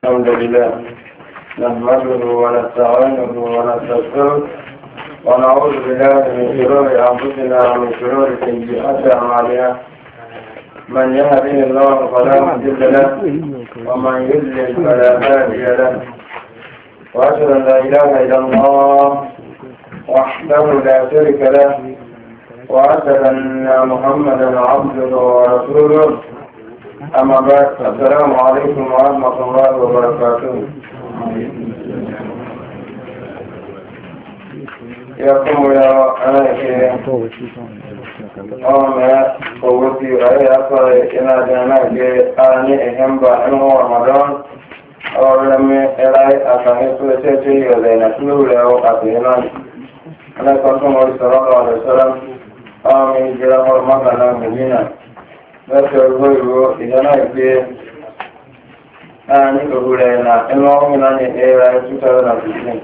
الحمد لله نحمده ونستعينه ونستغفره ونعوذ بالله من شرور أنفسنا ومن شرور سيئات أعمالنا من يهده الله فلا مضل له ومن يضلل فلا هادي له وأشهد أن لا إله إلا الله وحده لا شريك له وأشهد أن محمدا عبده ورسوله أما بعد السلام عليكم ورحمة الله وبركاته يقوم يا أنا قوتي رأي أصلا إنا جاناك آني إهمبا إنه رمضان أولم إلهي أكاهي سوشيشي يزين أسلو له أتهنان أنا كنتم صلى الله عليه وسلم آمين جرام ورمضان مدينة lọ́sẹ̀ ọgbọ́ ìwò ìjọba ìgbé ní òwúrẹ̀ ẹ̀nà ẹnu ọmọ náà ní ẹ̀rà 2015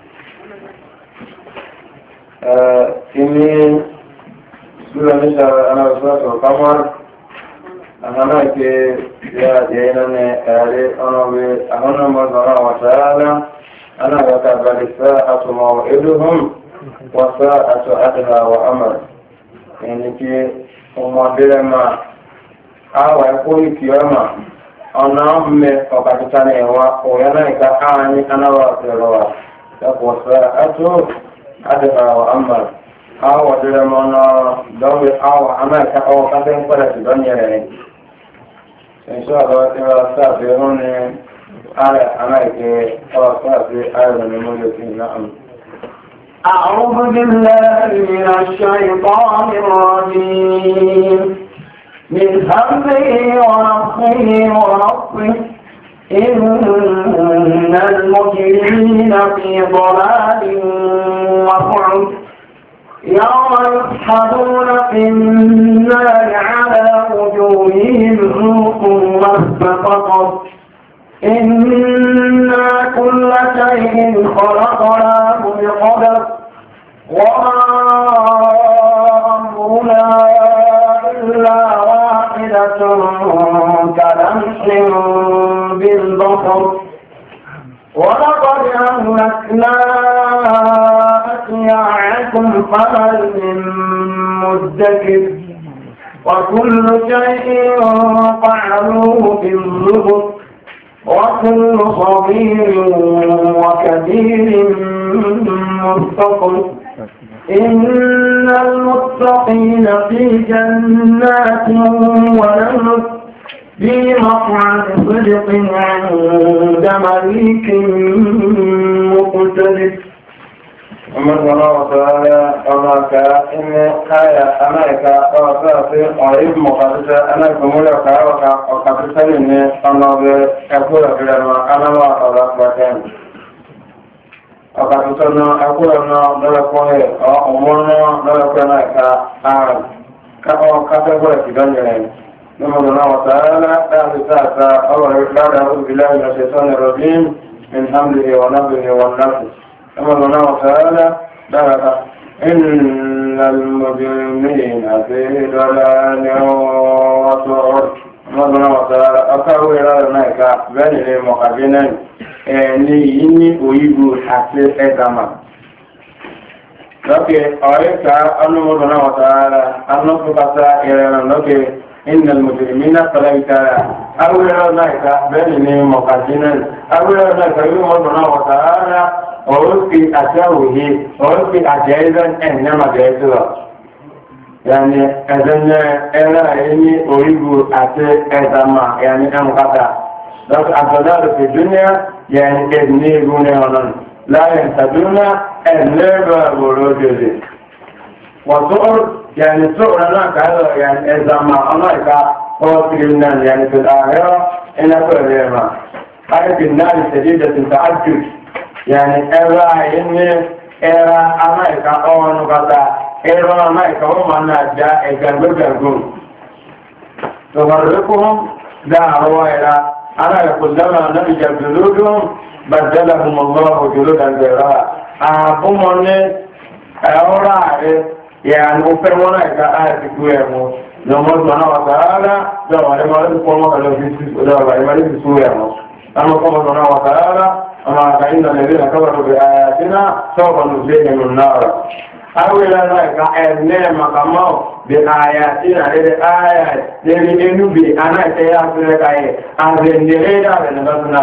ìní ṣúlọ níṣà anáwọ̀sọ́sọ̀ kamar àmàlà ìpé ìyàjẹ́ iná ní ẹ̀rẹ́ ọ̀nàwé àmọ́nàmọ́sọ̀rọ̀ wàtàrálá anáwọ̀ta balisa àtùmọ̀ ẹdùhùn wàsá àtù àdìhà wà ámàr ẹni kí ọmọdé máa awa ekoli kiyama ona mme okatutana ewa oyana ika ani anawa terowa taposa atu adaba wa amma awa dere mona dawe awa amaka awa katen para tidonya re inshallah ila sabe hone ala anaike awa sabe ala memoyo tinam أعوذ بالله من الشيطان الرجيم من همه ونفخه ونفخه إن المجرمين في ضلال وسعر يوم يسحبون في النار على وجوههم ذوقوا مس سقر إنا كل شيء خلقناه بقدر وما أمرنا إلا واحدة كلمح بالبصر ولقد أهلكنا أشياعكم فهل من مدكر وكل شيء فعلوه في الزبر وكل صغير وكبير مستقر إن المتقين في جنات ونهر في مقعد صدق عند مليك مقتدر محمد الله تعالى أماك إن آية أماك أوصافي قريب مقدسة أنا كمولك وقدسة لني أنا بأقول في الأرواح أنا ما أرى بكين ọ̀kàtúntọ́nà akúrọ̀nà lọ́lọ́pọ̀lẹ̀ ọmọrànà lọ́lọ́pọ̀lẹ̀ káàkiri kápẹ́gbọ́rẹ̀ ti dánjẹ̀rẹ̀ nímọ̀lọ́nà wọ̀tàrálá láti sáàtà ọlọ́rẹ̀ lára òbílẹ̀ ìrọ̀ṣẹ̀tọ́nà rọ̀bín min hamdihi wa nabihi wa nafi nímọ̀lọ́nà wọ̀tàrálá dára innal mujrimina fi dalalin wa su'ur nímọ̀lọ́nà wọ̀tàrálá ọkàwé rárẹ̀ náà ká bẹ́ẹ̀ ni mọ̀kàbínẹ́ ní yìí ní òyìnbó àti ẹ̀dàmà lọ́kẹ̀ ọ̀rẹ́ka ọlọ́mọdún náà wọ̀tàrà anọ́kùnkata ìrẹ̀rẹ̀ lọ́kẹ̀ innal mujrimina fẹ́lẹ́kàrà awúrẹ́rọ̀ náà ìka bẹ́ẹ̀ni ní mọ̀kàdínà awúrẹ́rọ̀ náà ìka yóò mọ́dún náà wọ̀tàrà ọ̀rọ̀kì àti àwòyé ọ̀rọ̀kì àjẹ́ ẹ̀dẹ́ ẹ̀nẹ́màdẹ́ẹ́sọ̀ yàní ẹ̀dẹ́nyẹ ẹ̀rẹ́ ẹ̀yìn òyìnbó àti ẹ̀dàmà yàní ẹ̀mùkátà donc abdoulaye fi dunia yani edni gune onon la yantaduna eleba borojede wa su'ur yani su'ur na kaado yani ezama onaika o tirinnan yani fil akhirah ina kulema ayat an-nar shadidatul ta'ajjud yani era inni era amaika onu kata era amaika o manna ja e gangogargun to harrukuhum da'wa ila أنا يقول لما نبج جلودهم بدلهم الله جلودا غيرها أعطمني أورا يعني أفهمنا إذا آية كويمو نمر سبحانه وتعالى دعوا لما لكم وما كانوا في سوريا أما قال الله وتعالى أما فإن الذين كفروا بآياتنا سوف نصليهم النار أولا ذلك أنما كما بآياتنا للآيات للإنبي أنا سيأخذ أي أذن لغير أذن بسنا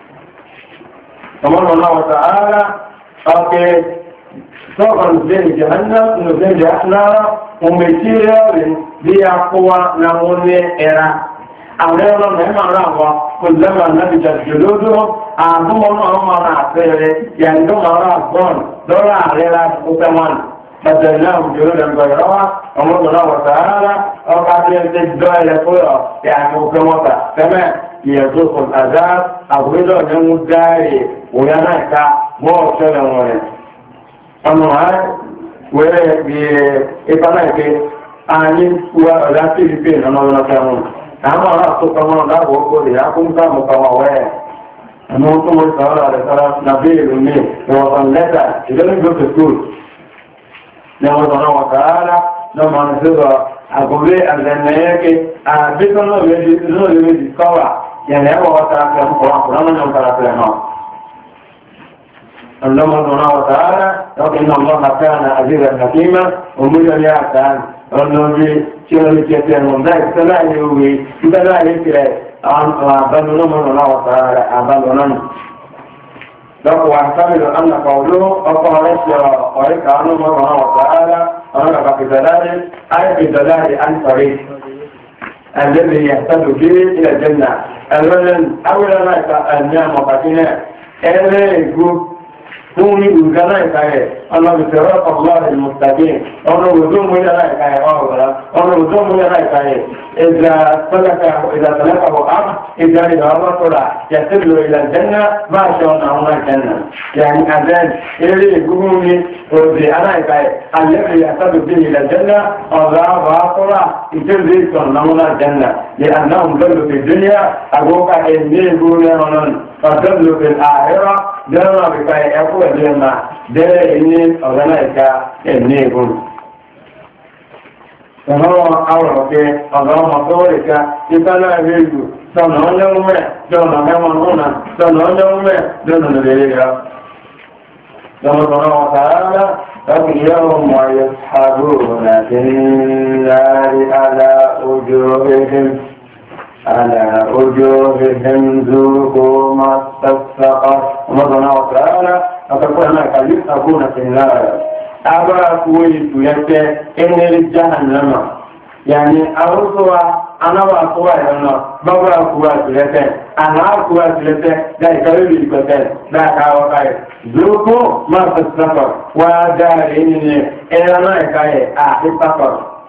قال الله تعالى أوكي سوف نصليهم جهنم نصليهم جهنم ومسيرا بيقوى نموني إرى أولا مهما رأوا كلما نبجت جلودهم أعظم أمر عسير يندم رأسهم دورا عليها أتمان بدلناهم جلودا غيرها أمر الله تعالى وقد يتجدوا إلى كله يعني أكمتا كما يذوق العذاب أبدا نمو داري ويناك موصلا ولد أما هاي وإبنائك أني ولا تلفين أنا ولا كامون àwọn ará àtúkọ̀ wọn dáàbò ọkọ̀ lè ákúnkà mọ̀kànwà wẹ́ ẹ̀mọ́ tó mọ́ ìsọ̀rọ̀ rẹ̀ sára nàbí ìlú ní ìwọ̀sán lẹ́tà ìdọ́lẹ́ go to school ní wọ́n sọ̀rọ̀ wọ̀ sàárá lọ́mọ ní sísọ àgùnbé àgbẹ̀nẹ̀yẹ́kẹ́ àbíkọ́ náà lè discover yẹ̀nẹ̀ ẹ̀wọ̀ wọ́ta اللهم سبحانه وتعالى إن الله كان عزيزا حكيما ومجد يعتان والنبي شيء كثير من ذلك فلا يوي فلا يكره أبننا من الله تعالى أبننا لو واحتمل أن قوله أقول قريك عنه من الله تعالى أنا بدلال أي بدلال عن طريق الذي يهتد به إلى الجنة أولا ما النعم وقتنا Fúnni ìgbàlá ìkàyẹ̀, ọ̀nà ìṣẹ̀rọ̀ ọ̀pọ̀lọ́ ìmùsàgbé, ọ̀nà òjò múlẹ̀ láìkàyẹ̀ ọ̀rọ̀, ọ̀nà òjò múlẹ̀ láìkàyẹ̀, ìjà tọ́lẹ́kàwọ̀ áàpù, ìjà ìdàwọ́ tọ́lá, yàtìlò ìlàjẹ́nà máa ṣe ọ̀nà àwọn ìjẹ́nà. Yàní àzẹ́n, eré ìgbúgbùn ní òjì aláìkàyẹ̀, alẹ́bẹ̀ yàtàbí bí ìlàjẹ́nà, ọ̀rọ̀ àbọ̀ àkọ́rà, ìjẹ́rẹ̀ ìtọ̀nà àwọn ìjẹ́nà. لأنهم ضلوا في الدنيا أبوك إني يقولون فضلوا في الآخرة دلنا بك يقول لنا دل إني أغنيك إني يقول فهو أولك اللهم صورك إتنا يجو سنة يوم سنة يوم سنة يوم دون نبيلها كما سبحانه وتعالى يوم يسحبون في النار على وجوههم ذوقوا ما استسقى ومضنا وتعالى فتقول هناك يسحبون في النار أبا كويت يكي إن للجهنم يعني أرسوا أنا وأقوى لنا بابا أقوى سلسة أنا أقوى سلسة لا يكرر الكتاب لا كاوكاي ذوقوا ما تستفر وداريني إلا ما يكاي أحي سفر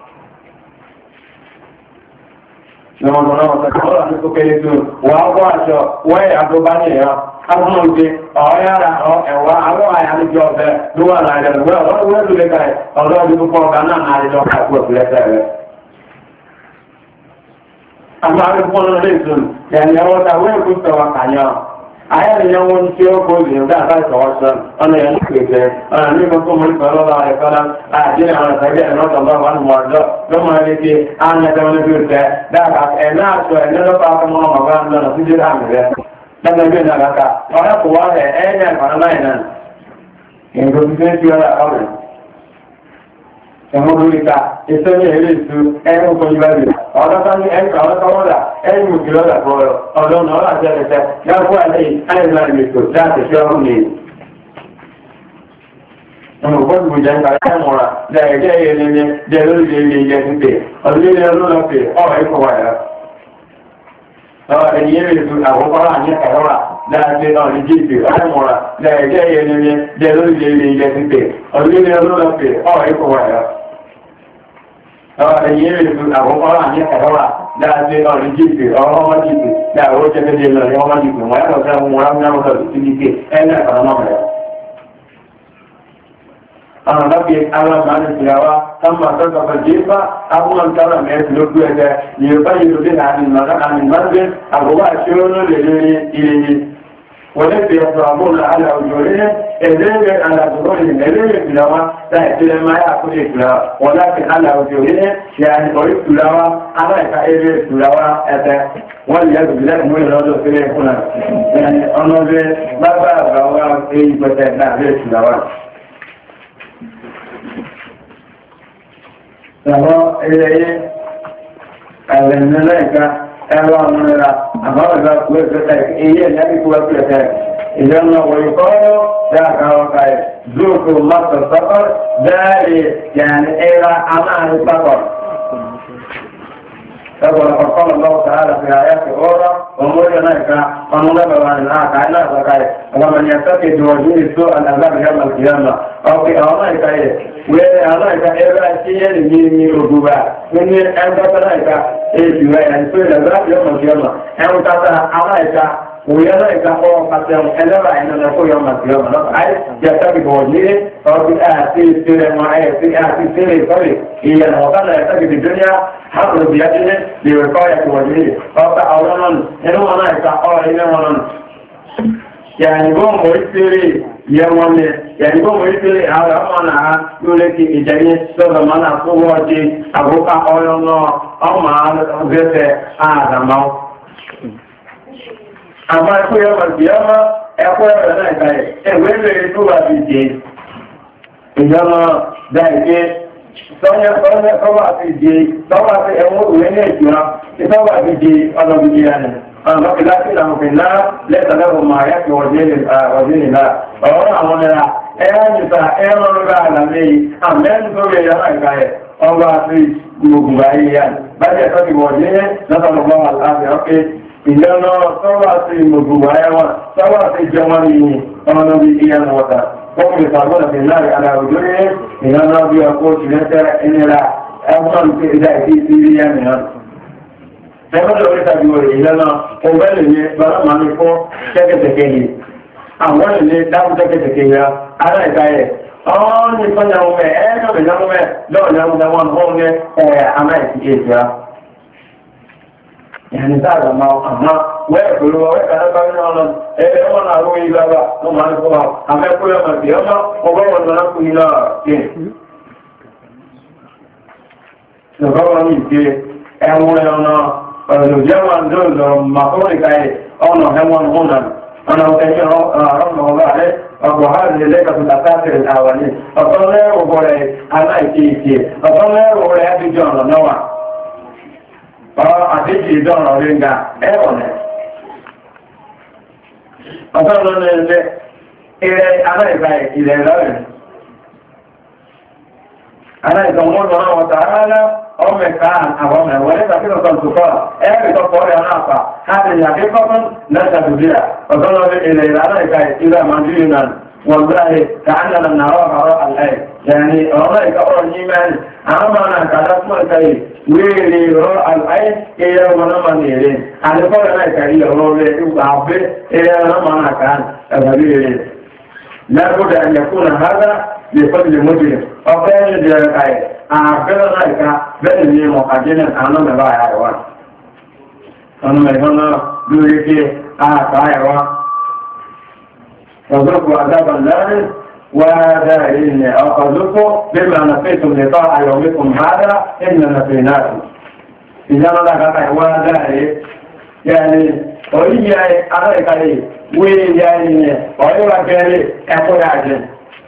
لما نقول تقول أن تكلمت وأقوى وين أقوى يا أقوى أويا أو أقوى يعني جواب دوا لا يدري ولا تلقى الله يبقى كنا على جواب أقوى سلسة أما أقول لكم يعني هو تقول كنت وقعنا أيام يوم تيوكل يبدأ تواصل أنا ينقل أنا نيجي من الله عليه وسلم أجل على سبيل أن الله عنه وارضى لما يجي أنا كمان يقول ده أنا أشوف أن لو كان ما مكان لنا سجل عمله لما يجينا لك أنا قواه أنا كنا هنا إن كنت تسير أولا Ẹ̀mọ́dúríta, ìṣẹ́lẹ̀ ilé ìṣú, ẹ̀rùn kò ìbẹ̀rẹ̀, ọ̀dọ́ta ní ẹ̀kà ọlọ́kọ̀ọ́dà, ẹ̀rùn ìgbìlọ́dà fọ́ọ̀rọ̀, ọ̀dọ́nà ọ̀rọ̀ àjẹ́rẹ̀ṣẹ́, yàgbọ́ ẹ̀lẹ́ àìsàn ìrìnlẹ̀kò láti ṣe ọ̀rùn ní. Ẹ̀mọ̀ gbọ́dùgbò jẹ́ ìgbà ẹ̀mọ̀ra, lẹ́ẹ̀jẹ́ ìrìnlẹ̀ jẹ́ lórí ilé ìjẹ́ títẹ̀, ọdúnlẹ̀ ọlọ́lọ́pẹ̀ ọ̀rọ̀ ìkọ̀wàyà. Ẹ̀yẹ́ rẹ̀ tún àwọn kọ́rọ̀ àní ẹ̀rọ́ra láti ọ̀rìn jíìpì ọ̀rẹ́mọ̀ra, lẹ́ẹ̀jẹ́ ìrìnlẹ̀ jẹ́ lórí ilé ìjẹ́ títẹ̀, ọdúnlẹ̀ ọlọ́lọ́pẹ̀ ọ̀rọ̀ ìkọ̀wàyà. Ẹ̀yẹ́ rẹ̀ tún àwọn kọ́rọ̀ àní ẹ̀rọ́ra láti ọ̀rìn jíìpì ọmọ jíìpì láàrọ̀ ó jẹ́ lọ ní ọmọ jíìpì wọ́n yàtọ̀ fẹ́ mú wọn rámúrámú lọ sí jíìpì ẹ̀ẹ́nà ìfànàmọ́ أنا نبي على ما نسيوا ثم تقف الجيفة أول كلام يسلك بها يبين بها عن المنزل أبوها شون للي وليس يصابون على وجوههم إليه على ظهورهم إليه بلوا تأتي لما يأكل إكلا ولكن على وجوههم يعني قريب بلوا على كأيبه بلوا أتى واليد بالله مولى رجل فيه هنا يعني أنه بابا بوا إيه بتبع به بلوا فهو إليه الملائكة أيضا من أمر ذلك إيه الذي هو ذلك إذا ويقال ذاك وقال ذوقوا مصر السفر ذلك يعني إلى أمان السفر فقال الله تعالى في آيات أخرى ومولنا وننبه عن الآخر ومن يتقي بوجوه السوء العذاب يوم القيامة أو في أمانك وأمانك إذا شيء من الرجوبة من أنت يعني سوء العذاب يوم القيامة أنت أمانك ويلاك هو قسم ألا إن نقول يوم القيامة أي يتقي بوجوه أو في آتي سير ما في آتي سير طريق إلى الوطن يتقي بالدنيا حق بيده لوقاية وجهه فأولا إنه أنا إتقال إنه يعني قوم ويسيري يومني يعني قوم ويسيري على أمانا يولك إجاني سوى منا قوتي أبوك أولنا أما ذات آدم أما يقول يوم القيامة يقول لنا إيه ويبقى يتوبة في الدين إنما ذلك sọ́wọ́ àti ìdí sọ́wọ́ àti ẹ̀wọ̀n òwe ní ìjọra ìsọ́wọ́ àti ìdí ọlọ́gbìdì ẹni ọ̀nà láti ìlànà náà lẹ́tàlẹ́wọ̀n máa yẹ́ kí ọ̀dẹ́ nìlá ọ̀rọ̀ àwọn ẹ̀rà ẹ̀rọ nìta ẹ̀rọ rẹ̀ àlàmẹ́ àmẹ́rin tó rẹ̀ yára ìgbà ẹ̀ ọba àti gbogbo ayé yá bájẹ́ ẹ̀tọ́ ti wọ̀dẹ́ lọ́tọ̀lọ́gbọ́n àti ọ̀kẹ́ ìjọba sọ́wọ́ àti gbogbo ayé wọn sọ́wọ́ àti ìjọba yìí ọmọ bí ìyẹn wọ́ta وهم يصابون في النار على وجوههم إن الله يقول لك إن لا أفضل في إذا في سيريا منها فقد أريد أن يقول إلينا قبل لي بلا ما نقول تكتكيه أولا لي دام تكتكيه على إذا نفن يوم أنا من يوم لو يوم دوان هون أما يتكيه يعني هذا ما أما ويقولوا ويقولوا ويقولوا إيه أنا أروي بابا ثم أقول أما يقول يوم القيامة وقال أنا أقول لا كين نقول أني كي أقول أنا الجوان دول ما هو كاي أنا هم هنا أنا أتكلم رحمه الله عليه أبو هذا اللي في الأساطير الأولين أصلا وقول أنا كي أصلا وقول هذه جانا نوع àdéjì ìdánrọ̀ rí ń ga ẹ̀rọ̀lẹ̀. Ọ̀tọ́ lọ́nà ilẹ̀ ilẹ̀ aláìbá ilẹ̀ lọ́rẹ̀. Aláìsàn wọ́n lọ́nà wọ̀ta rárá ọmọ ẹ̀ka àwọn ọmọ ẹ̀wọ̀n nígbà tí lọ́sọ̀ tó kọ́ ẹ̀rì tọ́pọ̀ rẹ̀ náà pa láti ìyàgbé kọ́kọ́ lẹ́sàdùbíà. Ọ̀tọ́ lọ́nà ilẹ̀ aláìbá ilẹ̀ àmàdúyìn náà والله كأننا نراه وراء الآية يعني رأيك أرى الإيمان أمانا كالاسماء كي ويلي وراء الآية إلى ونمان إليه أنا قول أنا كريم رولي وعبه إلى ونمان كان أبديه لابد أن يكون هذا لكل مجرم وفين ذلك آية أعبر ذلك بل لي مقدنا أنا مبايع حيوان أنا مبايع دوريكي حيوان وذوقوا عذاب النار وهذا إن أخذكم بما نسيتم لقاء يومكم هذا إن نسيناكم إذا ما لك وهذا يعني oríyá aláìkàlẹ̀ wéyá ìyẹn ọ̀yọ́wà gẹ́rẹ́ ẹ̀kọ́ yàjẹ́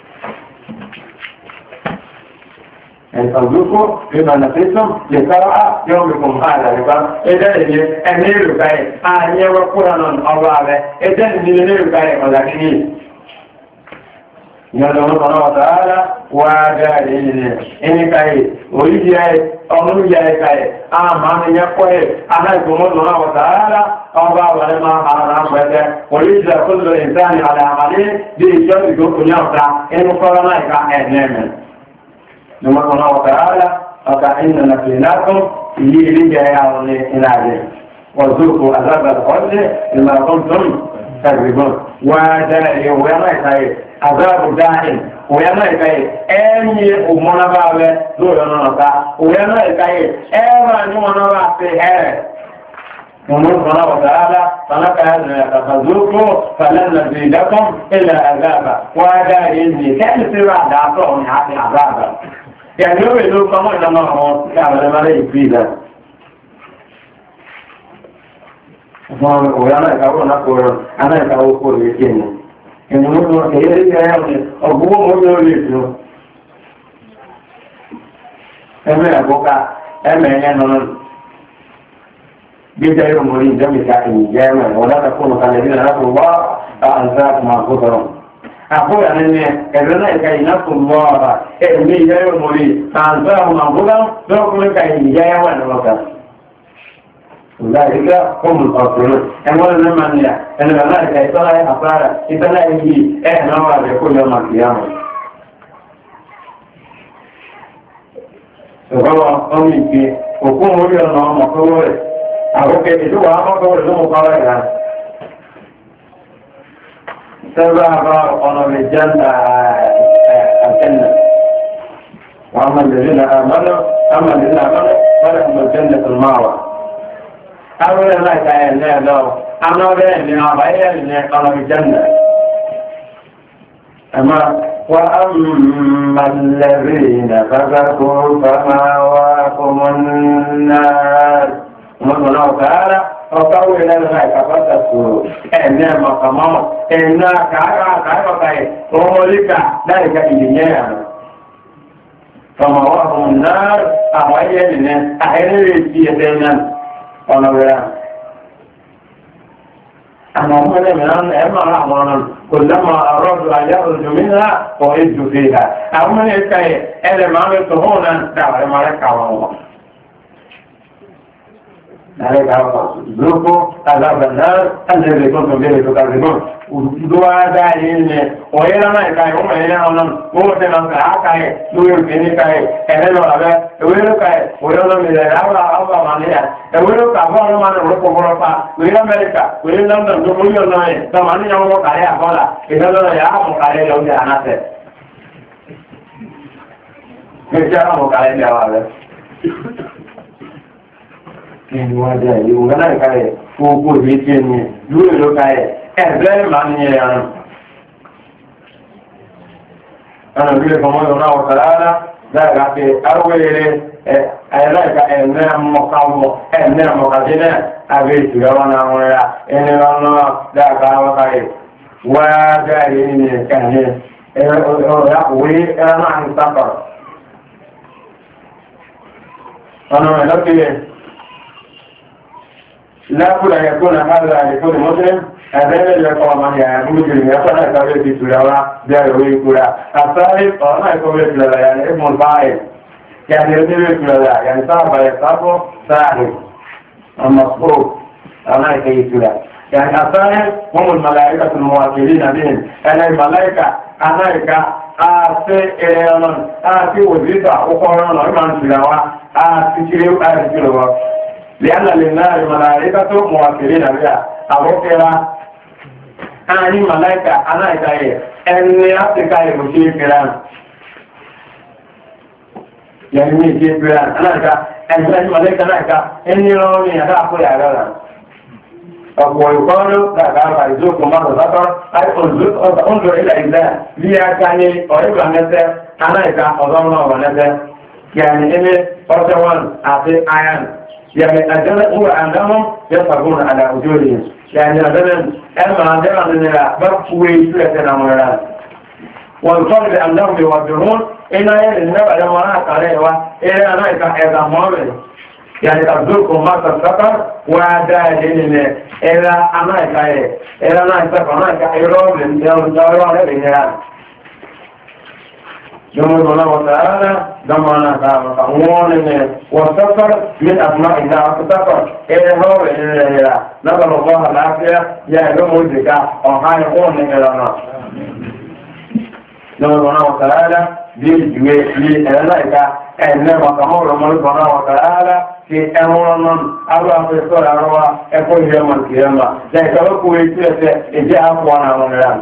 ẹ̀sọ̀gbókó ìbànà pẹ́sùn lè sára yóò rùkùn ààrẹ rẹ̀ bá ẹjẹ́ ìyẹn ẹni ìrùkáyẹ̀ ààyẹwọ́ kúrò náà ọba rẹ̀ ẹjẹ́ ìdílé ìrùkáyẹ̀ ọ̀làkíní ìyànà ọ̀nà ọ̀tàrà wà gáàrí ilẹ̀ ẹnìkáyẹ̀ oríyá ọmọlúyà ẹ̀káyẹ̀ àmàmìyàkọ́yẹ̀ aláìkùnmọ́nà ọ̀tàrà ọba wàlẹ́ máa àrà pẹ̀lẹ́ oríṣìí àkóso ìsáni àlàmàlẹ́ bí ìjọ́ ìgbókùn yà ọ̀ta ẹnu kọ́rọ̀ náà ìka ẹ̀nẹ́mẹ̀ نمرنا وتعالى وكأننا نسيناكم يجي جاء إلى وذوقوا عذاب الخلد بما كنتم تكذبون ودائع ويما يكاي عذاب دائم ويما يكاي أي أمنا بابه دو ينوكا ويما يكاي أي نمنا بابه ومن سبحانه وتعالى فلك فذوقوا فلن نزيدكم إلا عذابا وهذا إني كان في بعض عطاهم يعني عذابا يعني يوم يقول كمان لما هو كان لما لا يفيد وأنا يقول أنا يقول يكين إن مطلع كيري يعني أبوه مطلع يسلو أما أبوك أما يعني بيجا يوم مريض جميع كائن جامع ولا تكونوا كالذين نسوا الله فأنساكم أنفسهم أقول أن كذلك كي نسوا الله بيجا يوم مريض فأنساهم أنفسهم فأقول كائن جامع ولا أولئك هم الخاسرون أقول لما أن الملائكة يطلع أفعال يطلع يجي نوع يكون يوم القيامة فهو أمي في وكون مريض نوع مقبول أوكي itu apa kau itu mau kau ya? Sebab orang berjanda الجنة وأما الذين آمنوا فلهم الجنة المأوى. أولا لا كأن لو أنا بين أبايا أنا بالجنة. أما وأما الذين فسقوا فمأواهم النار. Allah Ta'ala ọ̀káwò ìlànà ìkàfàtàkù ẹ̀nà mọ̀kànmọ́ ẹ̀nà kàákàákàáyé ọmọ olíkà láìka ìdíyẹ́ àrùn ọmọwọ́ ọmọ náà àwọn ayé nìyẹn àìrẹ́rẹ́ tí ẹ̀fẹ́ náà ọ̀nà rẹ̀ àwọn ọmọdé mìíràn ẹ̀mọ̀ àwọn ọ̀nà kò lẹ́mọ̀ àrọ́dù ayá òjòmínà ọ̀ èjò fi hà àwọn ọmọdé káyẹ ẹ̀rẹ̀ máa ń tó hùn náà dáwàrẹ́ máa rẹ̀ kàwọn wọn ذوقوا عذاب النار الذي كنتم به تكذبون ودعاء داعين وإلى ما يكاي هم إلى أن هو تنام كاي دوير كني كاي إلى هذا دوير كاي ويلا من الأول أول ما نيا دوير كافر ما نروح كفرفا ويلا أمريكا ويلا لندن دوير ناي تماني يوم كاي أقولا إذا لا يا هم كاي يوم جانا سه كيف هم كاي جوابه ìwádìí àyè òun náà káyẹ̀ gbogbo ìwé tí ẹni lórí ló káyẹ̀ ẹ̀bẹ́ máa ní ẹ̀yàn ọ̀nà bí i kọmọ́ ìrọ̀nà ọ̀tàlára láìka pé arúgbẹ̀rẹ̀ ẹ̀láìka ẹ̀mẹ́ mọ̀kàdínẹ̀ àbẹ́ ìtìlọ́wọ́ náà wọ́n rẹ̀ ẹni lọ́nà láìka wọ́n káyẹ̀ wáyé àyè ní ẹ̀kẹ́ لا بد أن يكون هذا لكل مسلم هذا يقوم من يمكن يصنع كبير في سورة جاروي كورا الثالث أنا يقول لك يعني اسم الفاعل يعني يدير لك يعني صاحب يصابه صاحب المصروف أنا يقول لك يعني الثالث هم الملائكة المواكلين بهم أنا الملائكة أنا àti ẹ̀rọ̀nà àti òzìdà ọkọ̀ọ̀rọ̀nà ìmọ̀ ìṣìlẹ̀wà àti ṣílẹ̀wà لأن لله ملائكة موكلين بها أبوكرا أني ملائكة أنا إتاي أني أتكاي مشي فلان يعني مشي فلان أنا إتا أني ملائكة أنا إتا أني روني أنا أقول يا غلا ويقال لا تعرف يزوك مرة ذكر أي انظر إلى إله ليا كاني أريد أن نسى أنا إتا أظن ونسى يعني إني أرسوان أعطي آيان يعني أجل هو أنهم يصبرون على وجودهم يعني أجل أما عندما أننا بقوي سلسة أمرنا والقول بأنهم يوجهون إن النبع لما رأت عليه إلى أن إذا معامل يعني أبدوكم ما تستطر وداجين إلى أمريكا إلى أن يستطر أمريكا إيروب للجوارة للإنهار يوم الله تعالى دمنا تعالى والسفر من أسماء الله السفر إلى هو إلى نسأل الله العافية يا يوم الزكاة وحال يقول إلى النار يوم الله تعالى بالجوي للملائكة إنما تمر من الله تعالى في أمرنا أبا في الصلاة روى يقول يوم القيامة لا يتوقع يتوقع إجاء أخوانا من الآن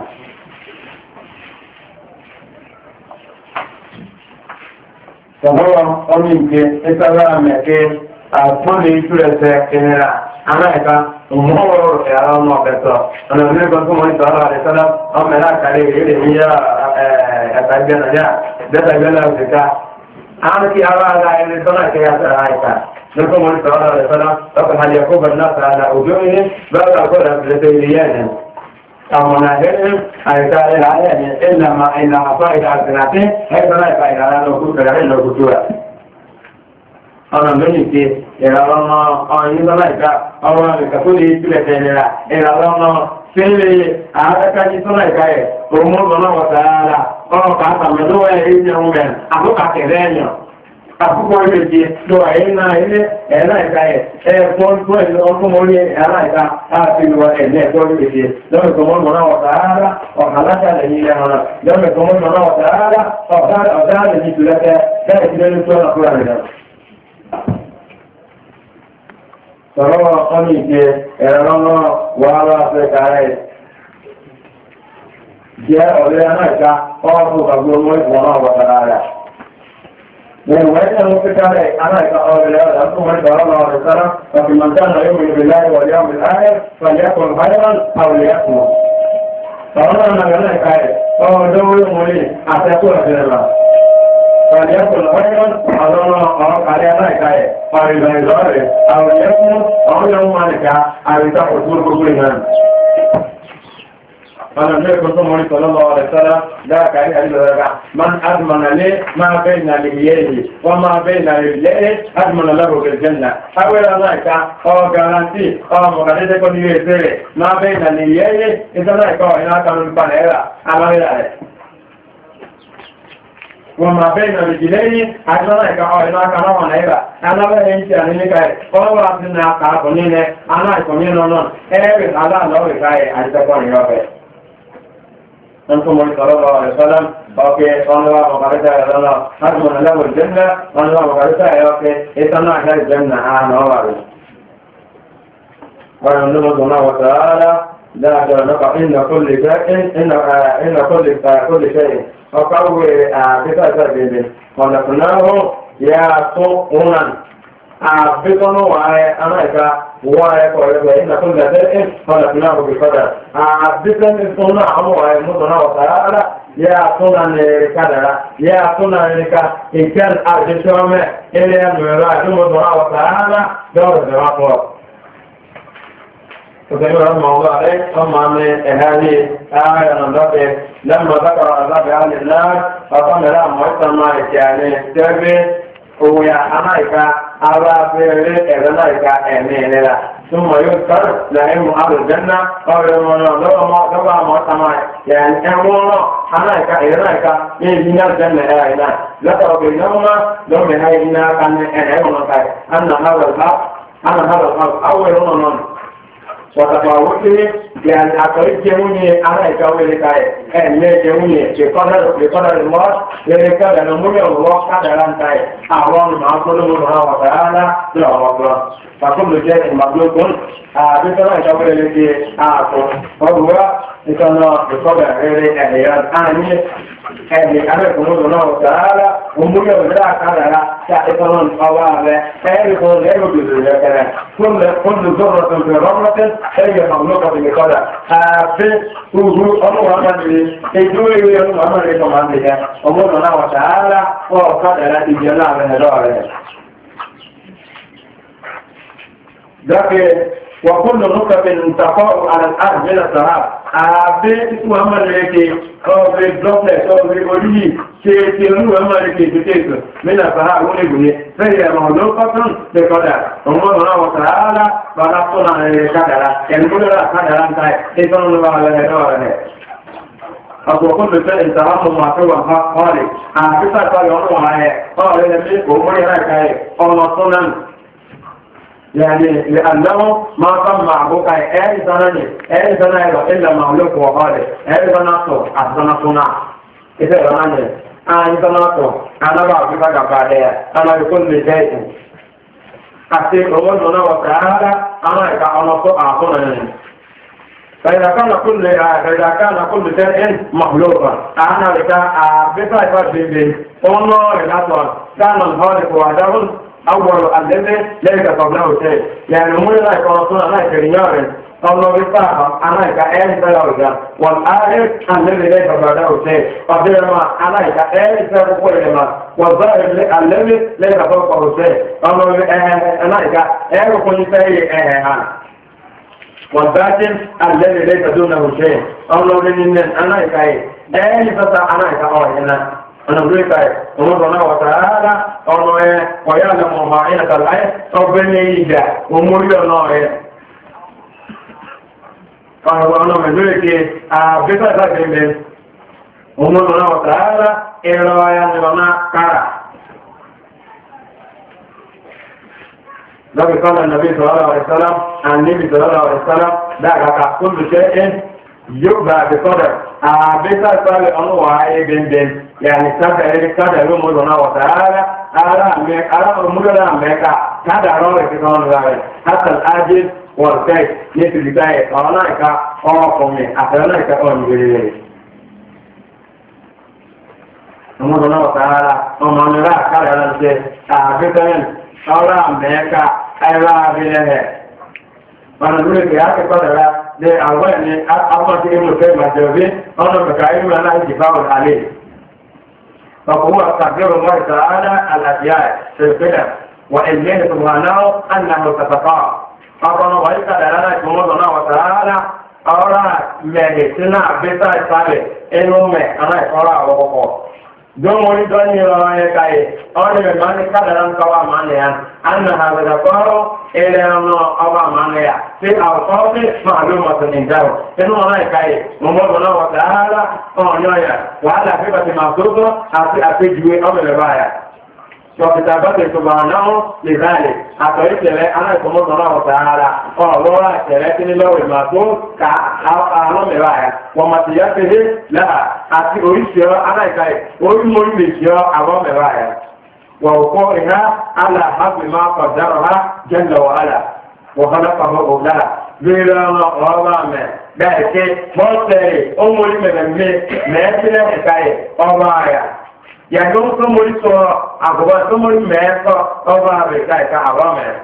Sọ̀rọ̀ ọmọ ìpé ìtàlá mẹ́kẹ́ àtúnlé ìtúrẹsẹ̀ ìnira America, more around of that. And I'm going to monitor the son of America, that I will have the car. I'm the Ara in the Sonaka. Look on the son of Haliakoba Nasa, Ujoin, but I could have the Indian. Amona him, I got it in the fight as nothing, and I find another good ọ̀nà lónìí tí ìrànlọ́nà ọ̀yìnlọ́láìká ọwọ́ ìkàkúlé ìpìlẹ̀ tẹ̀lera ìrànlọ́nà sílẹ̀ àádẹ́kájí tó láìká ẹ̀ òmúrùn-ún wọ̀tàrà ọ̀rọ̀kà àtàmẹ́lówó ẹ̀rí jẹun mẹ́rin àkókàkẹ̀rẹ́ ẹ̀yàn àkókò ìrètí lọ ẹ̀yìnà ilé ẹ̀láìká ẹ̀ fún ọdún orí ẹ̀láìká láti lọ ẹ̀lẹ́ ẹ̀kọ́ ìrètí lọ́mẹ̀kọ́mọ́lùmọ́ná wọ̀tàrà ọ̀hálátàlẹ̀ yìí ẹ̀rọ lọ́mẹ̀kọ́mọ́lùmọ́ná wọ̀tàrà ọ̀dálẹ̀ yìí tùlẹ́tẹ̀ bẹ́ẹ̀ tí lẹ́nu tó ọ̀nà kúrò rẹ̀ sọ̀rọ̀ ọ̀nà ìgbé ẹ̀rọ wàhálà Áfíríkà rẹ̀ jẹ́ ọ̀rẹ́ anáìka ọ̀pọ̀ gbogbo ọmọ ìwọ̀n náà wọ̀tàrà rẹ̀. Lẹ́yìn wọ́n ẹ̀rọ Áfíríkà rẹ̀ anáìka ọ̀rẹ́ ọ̀dọ́kùnrin ọ̀rọ̀ ọ̀rẹ́ sára ọ̀fìmọ̀tánà yóò mú ìrìnláì wọ̀lẹ́ ọ̀mìn ààrẹ fàyẹ́kùn báyọ̀n àwòlẹ́kùn. Sọ̀rọ̀ náà anáìka rẹ̀ ọ̀dọ́wọ́ فليكن خيرا أظن على ذلك قريبا إلى أو يكن أو يوم مالك أو تحصل كلنا فلم يكن صلى الله عليه وسلم ذاك من أضمن لي ما بين لحييه وما بين رجليه أضمن له بالجنة أولا ذلك أو جارانتي أو مغادرة كل يسير ما بين لحييه إذا ذلك إنا كانوا البنيرة على ذلك وما بين رجلين أجمعنا إكاوة كانوا نيرا أنا بهنتي أني كاي أو أبدنا كابونين أنا إكمين نون أبد على الله كاي أجتكون يوبي أنتم صلى الله عليه وسلم أوكي الله مقارسة الله أجمعنا له الجنة الله مقارسة أوكي إتنا أهل الجنة أنا وارد ونمنه الله وتعالى لا نقع إن كل شيء إن كل شيء ọkọ̀wé àbíkọ̀ẹ́sẹ̀ bèbè ọ̀nàkùnnáwó yà tó ọ̀nàn àbíkọ̀nù wàáyé anáìka wàáyé kọ̀ọ̀lẹ́gbẹ̀ ìnàkùnlẹ̀dẹ́ ọ̀nàkùnnáwó bìkọ́dà àbíkọ̀ẹ́sẹ̀ tó náà àwọn wàáyé mọ́tọ̀nà wọ̀tàrà yà tó náà nìrì kádàrà yà tó náà nìrì ká ìkẹ́l àdìsọ́mẹ́ ilé ẹ̀mẹ̀rẹ̀ àdìmọ́tọ̀nà wọ̀tàrà dọ́rọ̀ وكما رحمه الله عليه ثم هذه آية نضبط لما ذكر عذاب أهل النار فقام لها محسن يعني تبي ويا أمريكا على بيرك أمريكا أمين لا ثم يذكر لهم أهل الجنة أو يوم لما محسن يعني أمونا أمريكا من الجنة آينا ذكر بينهما لهم هاينا كان أن هذا الحق أول من وتفاوته يعني أقرب جموني أنا أكوي لك أمي جموني بقدر الله لذلك لنمر الله قدر أنتي أعوان مع كل منها وتعالى لا أكبر فكل شيء مخلوق بسنا أكوي لك أعطوا وهو بسنا بقدر غير أهيان آني ẹni abẹ́kùnrin náà tààrà òmúyẹ òjò àkàrà ṣàtìkọ́nà ọwọ́ rẹ̀ ẹ̀rì fún ẹ̀rọ gbèsè rẹ̀ kẹrẹ̀ fún lùzọ́rọ̀ tó fẹ́ rọ́mọ́tẹ́ ẹ̀yẹ ọ̀pọ̀lọpọ̀ ti kọ́dà ààfin uhu ọmọwọ́ amáyé ètò ìwé ọmọ amáyé tó máa ń lè yẹ ọmọdé náà tààrà fún ọ̀kadà láti jẹ láàrin ẹ̀rọ rẹ̀. وكل نقطة تقع على الأرض من السحاب أبيت محمد لكي أو في الدوبلة أو في الأولي سيتيرو محمد لكي تتيك من السحاب ونقول فهي مخلوقة بقدر الله وتعالى فرقنا عن القدر يعني كل لا قدر أنت إذن الله على هذا أقول كل شيء تراه معطوى خالق أعطيك قال الله عليه قال لم يكن مريرك الله يعني لأنه ما كان معبوك أي سنة إلا مخلوق وخالق أي سنة أحسن صنع إذا رماني أي سنة أنا بعطيك كفالية أنا بكل شيء أحسن الله وتعالى أنا أعطنا فإذا كان كل شيء مخلوقا أنا لك بطاقة بيبي الله لله كان الخالق وحده أول الذي ليس قبله شيء يعني مو لا يكون أنا كريان الله بيطاع أنا كأين سلوجا والآخر الذي ليس بعده شيء فبما أنا كأين سلوجا والظاهر الذي ليس فوقه شيء الله أنا كأين كل شيء والباطن الذي ليس دونه شيء الله من أنا كأين فتاة أنا كأين أنا أقول لك الله سبحانه وتعالى أنه ويعلم خائنة العين ربنا يجا ومريد الله أنا أقول لك بس هذا من الله سبحانه وتعالى إلا يعلمنا كارا لذلك قال النبي صلى الله عليه وسلم النبي صلى الله عليه وسلم ذاك كل شيء يبقى بقدر بس هذا أنه بين يعني كذا يوم الله وتعالى على أمورنا أمريكا كذا رأي في كون ذلك حتى الأجل والكيف مثل ذلك أناك أقومي أناك أقومي الله وتعالى أمامنا كذا نسي بسمن على أمريكا أيضا بله ونقول لك يا كذا ده أولني أول شيء مهم جدا أنا بكائن أنا يجبر عليه فهو تقدير الله تعالى الأشياء في القدم وإليه سبحانه أنه تتقى أقول وإذا دلنا الله وتعالى أرى مهتنا بيتا إسرائيل إنهم أنا أرى وقوة دون دوني رأي كاي أنا بمعنى كذا كوا معنى أن هذا القول إلى أن أبا معنى في أوصاف معلومة عنده إنه رأي كاي الله وتعالى أنيا وعلى فكرة مخصوصة أتي جوي أمر الرأي وكتابته سبحانه لذلك أقول أنا كم الله تعالى الله سلكني له المعصوم كأعلم الرأي ومسيحته لها أتي أريشيا أنا كاي أريشيا أعلم الرأي ووقوعها على حسب ما قدرها جل وعلا وخلقه لها بلا رغم ذلك مصدر أمور من مثل كاي أمايا yàtọ̀ sọmọlì sọ àgùbọ̀ sọmọlì mẹ́ẹ̀kọ́ ọba àbẹ̀ká ìka àwọn mẹ́ẹ̀.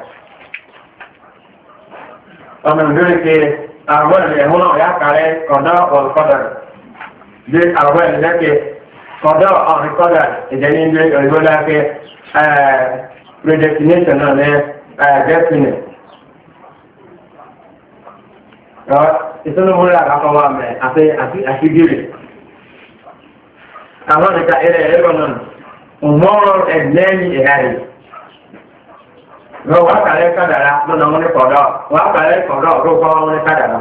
ọmọ ìdúró ke àwọn ẹ̀hún náà yà kàrẹ́ kọ̀dọ̀ ọ̀kọ̀dọ̀ dé àwọn ẹ̀lẹ́kẹ̀ kọ̀dọ̀ ọ̀kọ̀dọ̀ ìjẹ́ni ilé ìlú lákẹ́ predestination náà ní destiny. ìsọ́nù múlẹ̀ àkàkọ́ wa mẹ́ àti gírì. àwọn ìka ẹ̀rẹ̀ ẹ̀rọ náà mọ́rọ̀ ẹ̀lẹ́yìn ìhàrí wọ́n kàrẹ́ kádàrá lọ́nà wọn ní kọ̀dọ̀ wọ́n kàrẹ́ kọ̀dọ̀ ọ̀rọ̀kọ́ wọn ní kádàrá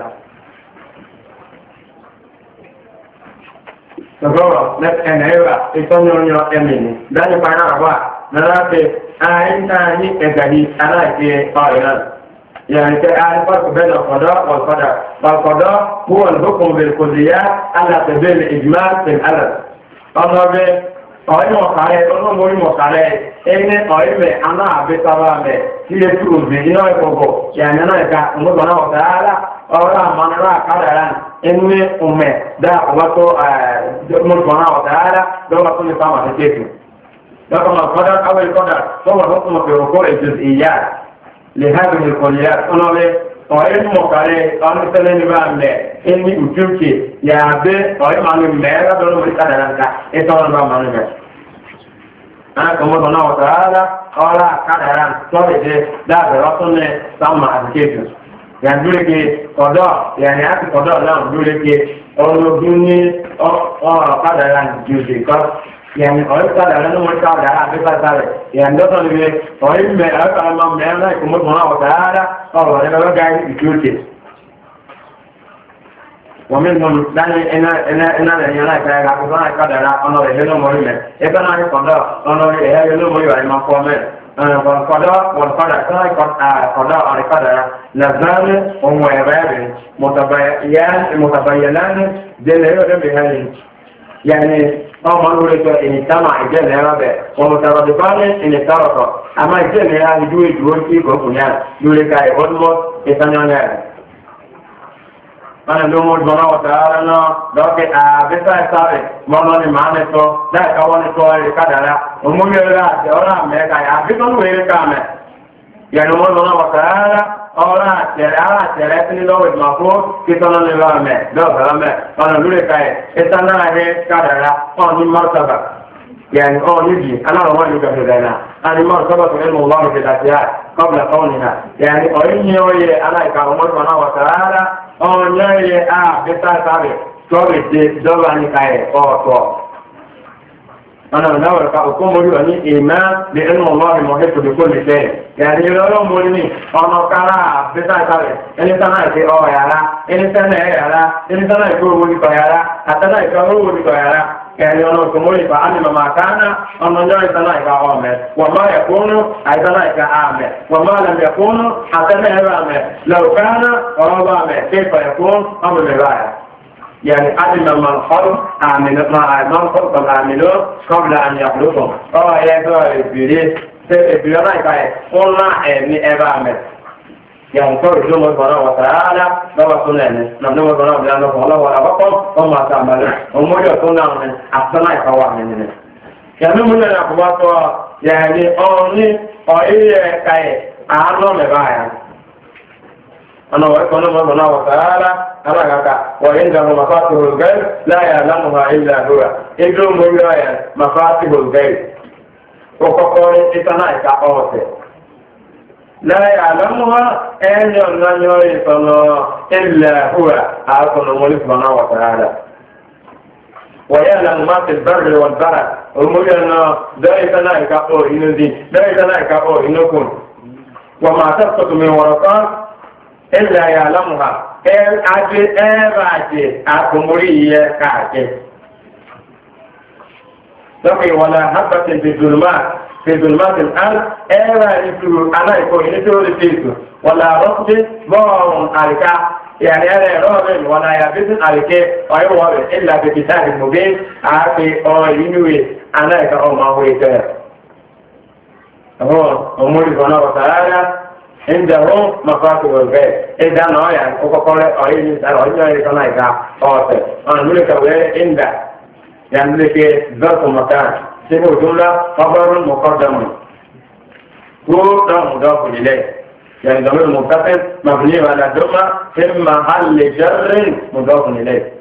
lọ́gọ́rọ̀ ẹ̀nà ẹ̀rọ ìtọ́nyọ́nyọ́ ẹ̀mìnì dájú paná àwọ́ náà pé àìyíká ní ẹ̀gàdì aláìsí ọ̀rẹ́ náà يعني الفرق بين القضاء والقدر والقضاء هو الحكم بالكليات على سبيل الإجمال في الألم ọlọ́bẹ̀ ọ̀yìn ọ̀kàrẹ́ ọlọ́mọrí ọ̀kàrẹ́ ẹni ọ̀yìnbẹ̀ aná àbẹ́sára mẹ́ tí lè tú òbí iná ìfọ̀bọ̀ yàmẹ́ náà ìka ọmọdé náà ọ̀tàrà ọ̀rọ̀ àmàlẹ́rà kádàrà ẹni ọmọ dá ọwọ́tọ́ ọmọdé náà ọ̀tàrà lọ́wọ́ tó ní fáwọn àti kéèkì lọ́kọ̀ mọ̀ kọ́dà káwé kọ́dà tọ́wọ́ tó kọ́ mọ̀ pé òkú ètò ìyá lè hábìlì ìkọ̀lẹ́yà ọlọ́bẹ̀ ọ̀yìn mọ̀kàrẹ́ ọ̀nùsẹ́lẹ̀ ní bá mẹ́ ẹni ùtúkè yàbẹ́ ọ̀yìn máa ní mẹ́rẹ́ lọ́dọ̀ lórí kádàrà ńká ẹ̀tọ́ ọ̀nà máa ní mẹ́. Anákọ̀ọ́mọ́tò náà wọ̀ sàárà ọ̀rá kádàrà tọ́lẹ̀dẹ́ dábẹ̀rẹ̀ ọ̀tún ní sáàmà àdìkéjù. Yàndúrẹ́kẹ kọ̀dọ̀ yàní àti kọ̀dọ̀ náà dúrẹ́kẹ ọlọ́dún ní ọ̀rọ̀ kádàrà jùlọ kọ́. Yani ọ̀rẹ́ kádàrà ní wọ́n kádàrà àbíkátà rẹ̀. Yàndọ́tọ̀ níbi ọ̀rẹ́ mẹ́rin náà ìkọ̀mọ́tò náà wọ̀ sàárà ọ̀rọ̀ ẹ̀rọ ومنهم دعني إنا لأننا كأيها كفانا كدر أنا رجل مريم إبنا قضاء أنا رجل مريم ما قومه والقضاء والقدر كنا قضاء القدر لزام ومعباد متبينان جل بهذه يعني أمر لك إن اجتمع جل ربه ومترادفان إن افترقا أما جل هذه جوي في كوكونيان يقول لك أيضا إثنان ana do mo bona wa taala no do ke a besa sare mo no ni mane to da ka woni to e kadara o mo yera de ora me ka ya bi to we ka me ya no mo bona wa taala ora tere ni lo we ma ko ki to no le va me do ba me ana lure kai etana he kadara on ni martaba يعني يجي أنا ما يوجد لنا أنا مرتبط علم الله بالأشياء قبل كونها يعني أريني أنا كأمر سبحانه وتعالى يجي بتاعي توبي دوباني كاي أو أنا نقول كأكون مريض إيمان بأن الله محيط بكل شيء يعني لو مريض أنا كلا بتاعي إني سنة في يارا إني سنة يارا إني سنة يكون مريض يارا أتنا يكون مريض يارا يعني أنا كمولي فعلم ما كان أنا نجاي سنائك عامل وما يكون أي سنائك عامل وما لم يكون حتى نهرامل لو كان ربامل كيف يكون أمر الرأي يعني علم من خلق عامل ما من خلق العاملون قبل أن يخلقهم يقول البيري البيري كاي قلنا أني أبامل يعني كل يوم سبحانه وتعالى لو سنن نحن سبحانه وتعالى الله ولا بقول وما تعمل وما يكون من أحسن القوانين يعني من الأقوات يعني أني أي كاي أعلم بقى أنا وأنا سبحانه وتعالى أنا كذا وعنده مفاتيح الغيب لا يعلمها إلا هو إذا مريا مفاتيح الغيب وكقول إتنا كأوته لا يعلمها أن ينجر صلى إلا هو أكون مولى سبحانه وتعالى ويعلم ما في البر والبحر ومولى ذلك كأو إنزي ذلك كأو إنكم وما تسقط من ورقات إلا يعلمها أجل أبعد أكمرية كأجل لكن ولا حبة في ظلمات الأرض ألا يسوع أنا يكون يسوع لسيسو ولا رصد بون عليك يعني أنا رابن ولا يبث عليك أيوة إلا بكتاب مبين أعطي أو ينوي أنا يكون ما هو يتر هو أمور سبحانه وتعالى عنده مفاتيح الغيب إذا نوعا وكقول أيين أيين يسمعك أوته أنا نقول كويه عنده يعني لك ظرف مكان سيبو جملة خبر مقدم هو مضاف إليه يعني ضمير متصل مبني على الضمة في محل جر مضاف إليه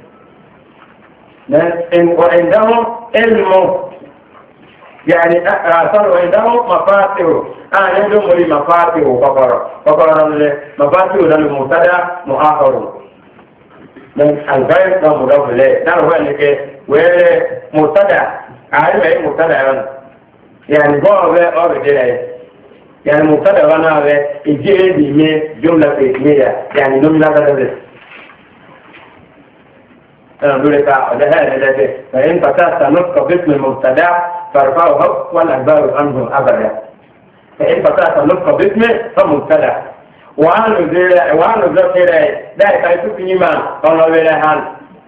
وعنده علم يعني أثر عنده مفاتيح عندهم مفاتيح فقرة مفاتيح للمبتدأ مؤخر من الغير ده مضاف إليه ده هو اللي ومبتدأ عارف ايه مبتدأ يعني هو أوريجينال يعني مبتدأ وانا يجي لي جملة اسمية يعني نومينال كده أنا أقول لك هذا فإن فتحت نطق باسم المبتدأ فارفعه والأخبار عنه أبدا فإن فتحت نطق باسمه فمبتدأ وأنا ذكر ذلك يسوق إيمان الله ولا حال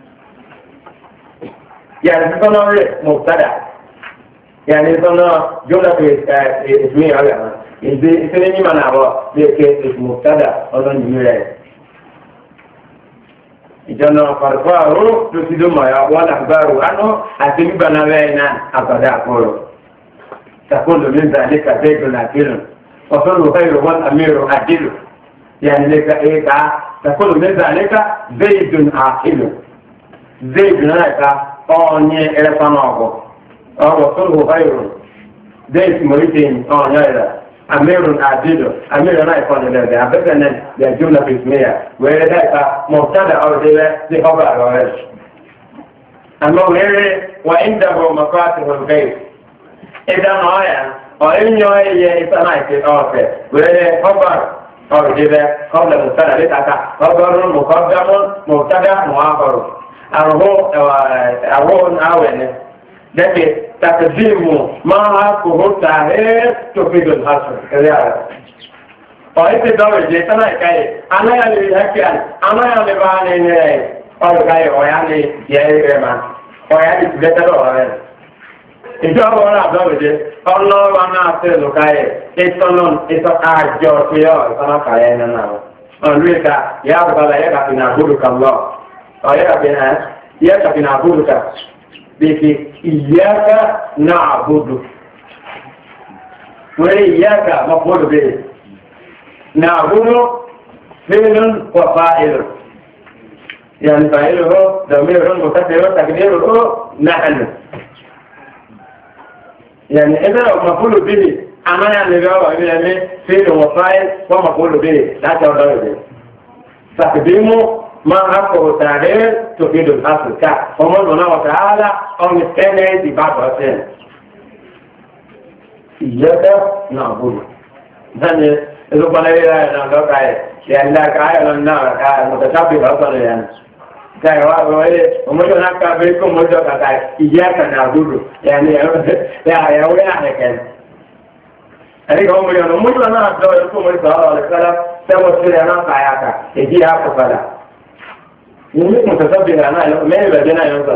يعني تكون مبتدأ يعني تكون جملة اسمية على إذا ما نعرف ذلك مبتدأ أظن جملة إذا فرقه تسيد ما يقول أخبار عنه أتبع نبينا أبدا أقول تقول من ذلك زيد عاقل وصل خير والأمير عاقل يعني لك إيه تقول من ذلك زيد عاقل زيد هناك أني إلفانه وصل خير زيد مريتين أني أمير عاقل أمير لا يكون له أبدا الجملة اسمية وذلك مبتدأ أو ذي خبر أما غير وعنده مفاتيح الغيب إذا نوعا وإن يوعي إسانايك أوفي وذلك خبر أو ذي قبل المبتدأ لتعطى خبر مقدم مبتدأ مؤخر أهو أول لكن تقديم ما هو التاهير تفيد الحصر كذلك وإذا دور جيتنا كاي أنا يعني بحكي أنا يعني باني أو كاي ويعني يهيرمان ويعني بيتلو إذا أنا دور جي الله وانا أسير كاي إتنون إتنون أجو فيو إتنون كاي نانا أنويكا يا بطل يكا نعبدك الله إياك بنعبدك بك إياك نعبد وإياك مفعول به نعبد فعل وفاعل يعني فاعله ضمير متصل تقديره نحن يعني إذا مفعول به أنا يعني يعني فعل وفاعل ومفعول به لا تقدر به تقديمه ما حقه تعبير تفيد الأصل فالله سبحانه وتعالى أو مستند ببعض الأسئلة إياك نعبد يعني إذا قلنا إلى أن نقع يعني لا كاية لنا متشابه أصلا يعني كاية ومجو نكا بيكم مجو كاية إياك نعبد يعني يا ويا كان أريك هم يقولون مجو أنا أبدأ لكم مجو صلى الله عليه وسلم سوى سيري أنا كاياك إجيها كفلا يمكن متشابه أنا ما يبدأنا ينصر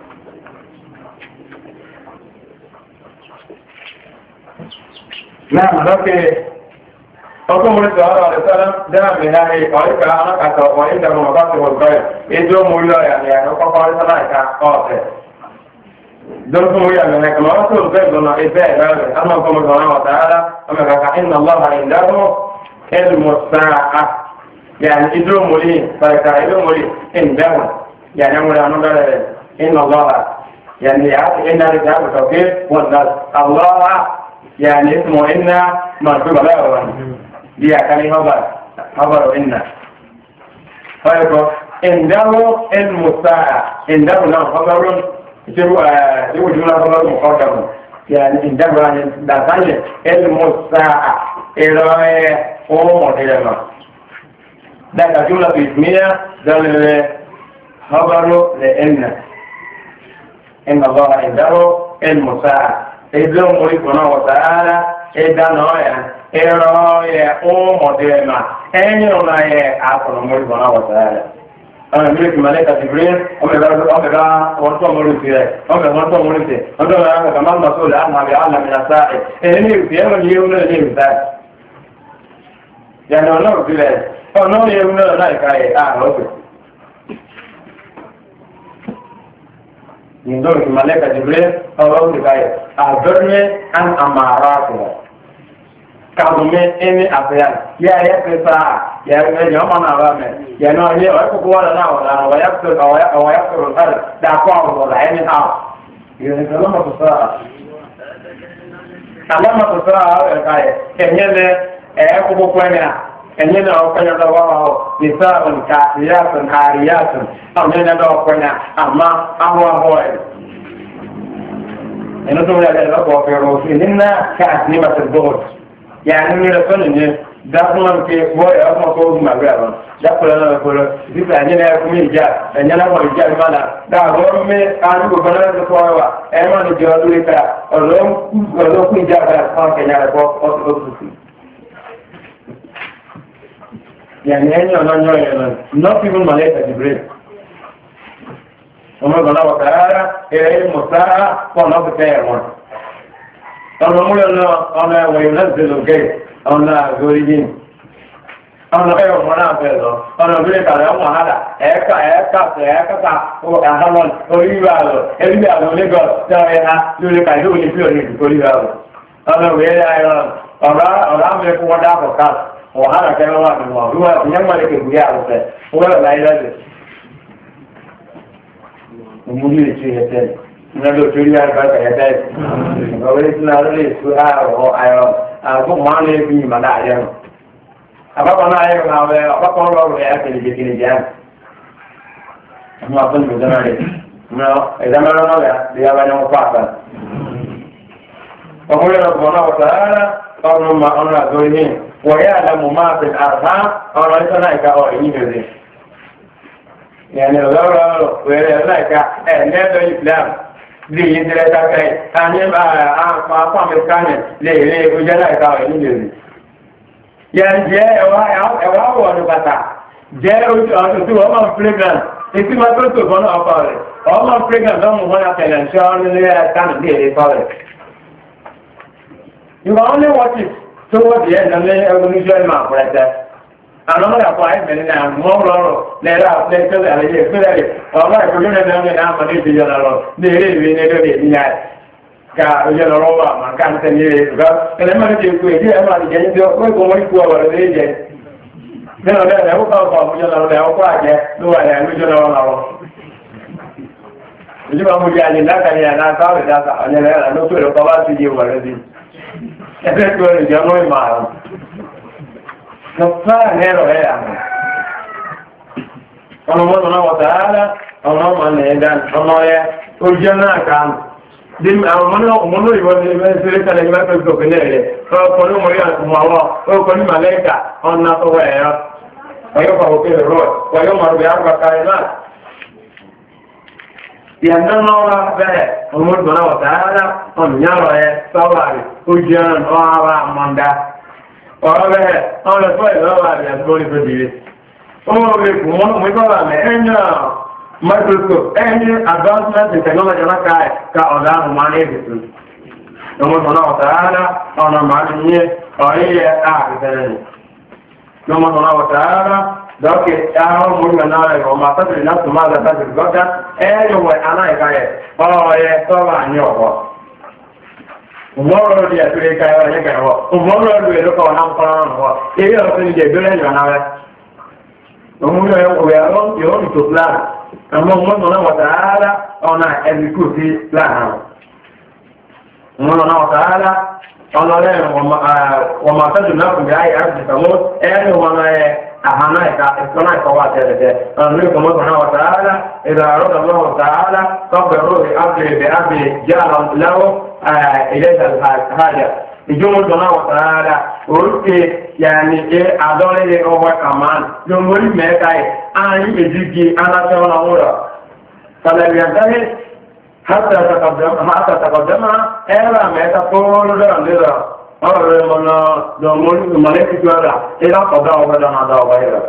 نعم لكن Ọkùn mú sọ ọ̀rọ̀ àdìsọ́lá dáa mi náà ní ọ̀ríkà alákàtọ̀ wọ́n ní ìdàmọ̀ ọ̀gá ti wọ̀n bẹ́ẹ̀. Ìjọ mú lọ ìyàmì àrùn kọ́kọ́ àdìsọ́lá ìka ọ̀ọ̀fẹ́. Dọ́kùn mú ìyàmì ẹ̀kọ́ máa tó bẹ́ẹ̀ lọ́nà ìfẹ́ ìrẹ́rẹ́. Àwọn ọkọ̀ mọ̀ sọ̀rọ̀ wọ̀ta ara ọmọ kàkà iná lọ́wọ́ ìdáhùn ẹlùmọ̀ sáà. Yàní ìjọ mú lì fàìkà ìjọ mú lì ìdáhùn. Yàní mú lọ anúbẹ̀rẹ̀ iná lọ́wọ́. Yàní yàtì iná lè jábù tọ̀kí wọn náà. Àlọ́wọ́ yàní ìsmọ̀ iná máa tó bàbá wọn. dia kali khabar inna فيقول عنده المساعة عنده نعم خبر يجب جملة خبر مقدم يعني عنده دازاني المساعة إلهي ومدلما ذلك جملة اسمية ذلك خبر لإن إن الله عنده المساعة إذن مريكنا وتعالى إذن نوعا ẹ̀rọ yẹ ohun ọ̀dẹ̀ ẹ̀mà ẹ̀yìn ọ̀nà yẹ àkọ̀nà mọ́rí bọ̀nà wọ̀tàrà ọmọ ìbílẹ̀ kìmọ̀lẹ́kà ti bírí ọmọ ìbá wọn tó mọ́rí sí rẹ̀ ọmọ ìwọ̀n tó mọ́rí sí ọdún ọ̀nà àwọn kàmá ń sọ lẹ́yìn àmàbí alàmìnà sáà ẹ̀yìn ní ìrùsí ẹ̀rọ ní ewu náà ní ìrùsá yẹn ọ̀nà òbílẹ̀ ọ̀nà ní ewu náà náà ìka ẹ̀ ààrọ̀ ọ̀sẹ̀ ìdó kìmọ̀lẹ́kà ti bírí ọ̀rọ̀ òsìká ẹ̀ àbẹ̀rẹ̀ àn àmàrà àtùwọ̀ kàdùnmí ẹni àfẹ́yàn yà yẹ pẹ́sà yà ẹ̀yẹ ọmọ náà bá mẹ́ yà náà yẹ ọ̀yẹ́ kókó wà lọ́nà ọ̀la ọ̀yẹ́ kúrò sáré dàkọ́ ọ̀rọ̀ ẹni náà yìí ní ọlọ́mọ̀tò sáà ẹ̀ka yẹ ẹ̀yẹ lẹ ẹ̀yẹ kókó pẹ́ni à ẹ̀yẹ lẹ ọ̀pẹ́ni ọ̀dọ́wọ́ ọ̀ nìsáàbùn kàfíyàtùn àríyàtùn ọ̀yẹ́ lẹ ọ̀pẹ́ni àmà ahọ́ ẹ̀ ẹni tó yẹ lọ́kọ̀ ọ̀fẹ́ rọ̀ sí nínú káàkiri يعني من رسولنا دخلنا في بوي أسمع صوت ما بيعرف دخلنا نقول إذا أنا أقوم يجا أنا أقوم يجا مالا ده غير من أنا بقول لك سواء أنا نجوا لك ألوم كل يجا بس كان كنا نقول يعني أنا not even Malaysia Jibril وما قلنا وكارا إلى المساعة ونقطة كيرمان أنا أنا وينزل الكيف أنا زوريين أنا غير منافذ أنا بقولك على يوم هذا إيكا وأهلون أريبالو لقول سوينا يقولك يقولي فيوني أريبالو أنا ويا أيضا أرام لكم ودا فكاس وهذا كلام هو يوم لك بيا وسه هو لا يلزم ومدير شيء Nado turi arba kaya Gawai suna rere su a ayo ko mane bi mana ayo apa kana ayo ngawe apa kono ro ya kini jan ma pun budana re no edama no ya dia ba no papa Pamule no bona wala ono ma ono azoni wa ya'lamu ma fil arham ono isana ka o yinere yani lawa wele like nedo islam lè yí tẹ́lẹ̀ dákẹ́ àní àpá amẹ́ríkánì lè rí oúnjẹ láìka ọ̀ ní lè rí. Yẹn jẹ́ ẹ̀wà wọ̀ ní bàtà jẹ́ ọdún tí wọ́n máa ń pregnant ètí máa tó tó bọ́nà ọkọ rẹ̀ wọ́n máa ń pregnant lọ́mù wọn àtẹ̀lẹ̀ ń ṣọ́ nílé ẹ̀kánì lè rí kọ́ rẹ̀. You can only watch it toward the end and then evolution máa pẹ̀lẹ́tẹ̀. àwọn ọ̀rọ̀ àpò àìbẹ̀rẹ̀ náà mọ́ lọ́rọ̀ lẹ́rọ àpẹẹsẹ̀lẹ̀ àlejò ìpínlẹ̀ ọ̀rọ̀ ìpínlẹ̀ náà náà mọ̀ ní ìdíjọ́ lọ́rọ̀ ní eré ìwé ní ẹgbẹ́ ìdíyà ka ojú lọ́rọ̀ wà máa ká ń tẹ́ ní eré ìgbà ẹlẹ́mọ̀ ti kú èdè ẹ̀mọ̀ àti jẹ́ ní ọkọ̀ ìkọ̀ wọ́n ikú ọ̀rọ̀ lè jẹ́ nínú ọ̀rẹ́ ẹ̀kọ́ ọkọ̀ àmójọ́ lọ́rọ̀ lẹ́ ọkọ̀ àjẹ́ ló wà ní àlójọ́ lọ́rọ̀ lọ́rọ̀ ìjọba mú jẹ́ àyè lákàní àná sáwẹ̀ dáta ọ̀nyẹ̀rẹ̀ ẹ̀rọ ló pèrè ọkọ̀ bá ti di ìwọ̀rẹ́ bí ẹgbẹ́ tó rẹ̀ jẹ́ mọ́ ìmọ̀ àrùn lọ́pàá ẹ̀rọ ẹ̀ àmì ọmọ mọ́nà wọ̀tàálá ọmọ ọmọ nìyẹn ọmọ ẹ̀ ojú náà kan bí àwọn ọmọ ìwọ̀n ní ẹgbẹ́ kẹlẹ̀ ìgbẹ́ tó gbogbo lẹ́rẹ̀ ọkọ̀ ní mọ̀rí àtùmọ̀wọ́ ọkọ̀ ní màlẹ́kà ọ̀nà tó wẹ̀ ẹ̀rọ ọyọ́ pàwọ́kẹ́ rọ̀ ọyọ́ mọ̀rọ̀ àgbàkàrẹ̀ náà ìyàndán náà bẹ́ẹ̀ ọmọ ìgbọ̀nà wọ̀tàálá ọ̀nìyàrọ̀ ẹ̀ sọ́wárì ojú ọ̀rọ̀ àmọ́ndá ọ̀rọ̀ bẹ́ẹ̀ ọ̀rọ̀ ẹ̀fọ́ ìlọ́wọ́ àrí àtúgbórí tó dìde ọmọ orí kù mọ́ mú ìgbọ́wà mẹ́ ẹ̀yà microscope ẹ̀yẹ advancement in technology láka ka ọ̀dá àrùn máa ní ìdìtò ọmọ ìgbọ̀nà wọ̀tàálá ọ̀nà máa ní yẹ ọ̀rẹ́yẹ ààrẹ ọmọ ìgbọ̀nà wọ̀tàálá dọ́kì ahọ́n mú ìgbà náà rẹ̀ ọmọ àtàkìrì náà tó máa lọ́tàkìrì gọ́gá ẹ̀yẹ̀wẹ̀ aláìkáyẹ̀ ọ̀rọ̀ tọ́wà ní ọ̀pọ̀ Umoro di ature kai wa nyaka wa. Umoro di ero ko na mpara wa. Ebi o ni je bele ni na wa. Umuro yo we aro yo ni to plan. Amo mo na wa taala ona execute plan. Umuro na wa taala ona le wa ma ta na ku dai arji kamo eno wa na ahana ka ikona ko wa tete. Anu ko mo na wa taala ila arada Allah taala qabru bi abdi jala lahu إليه الحاجة الجمهور سبحانه وتعالى قلت يعني إيه أدوني هو كمان جمهور مكاي أنا يجيكي أنا شو نقوله فلم ينتهي حتى تقدمها إلا ما تقول لنا أول من جمهور ملك جوارا إلى قضاء وبدنا قضاء وغيره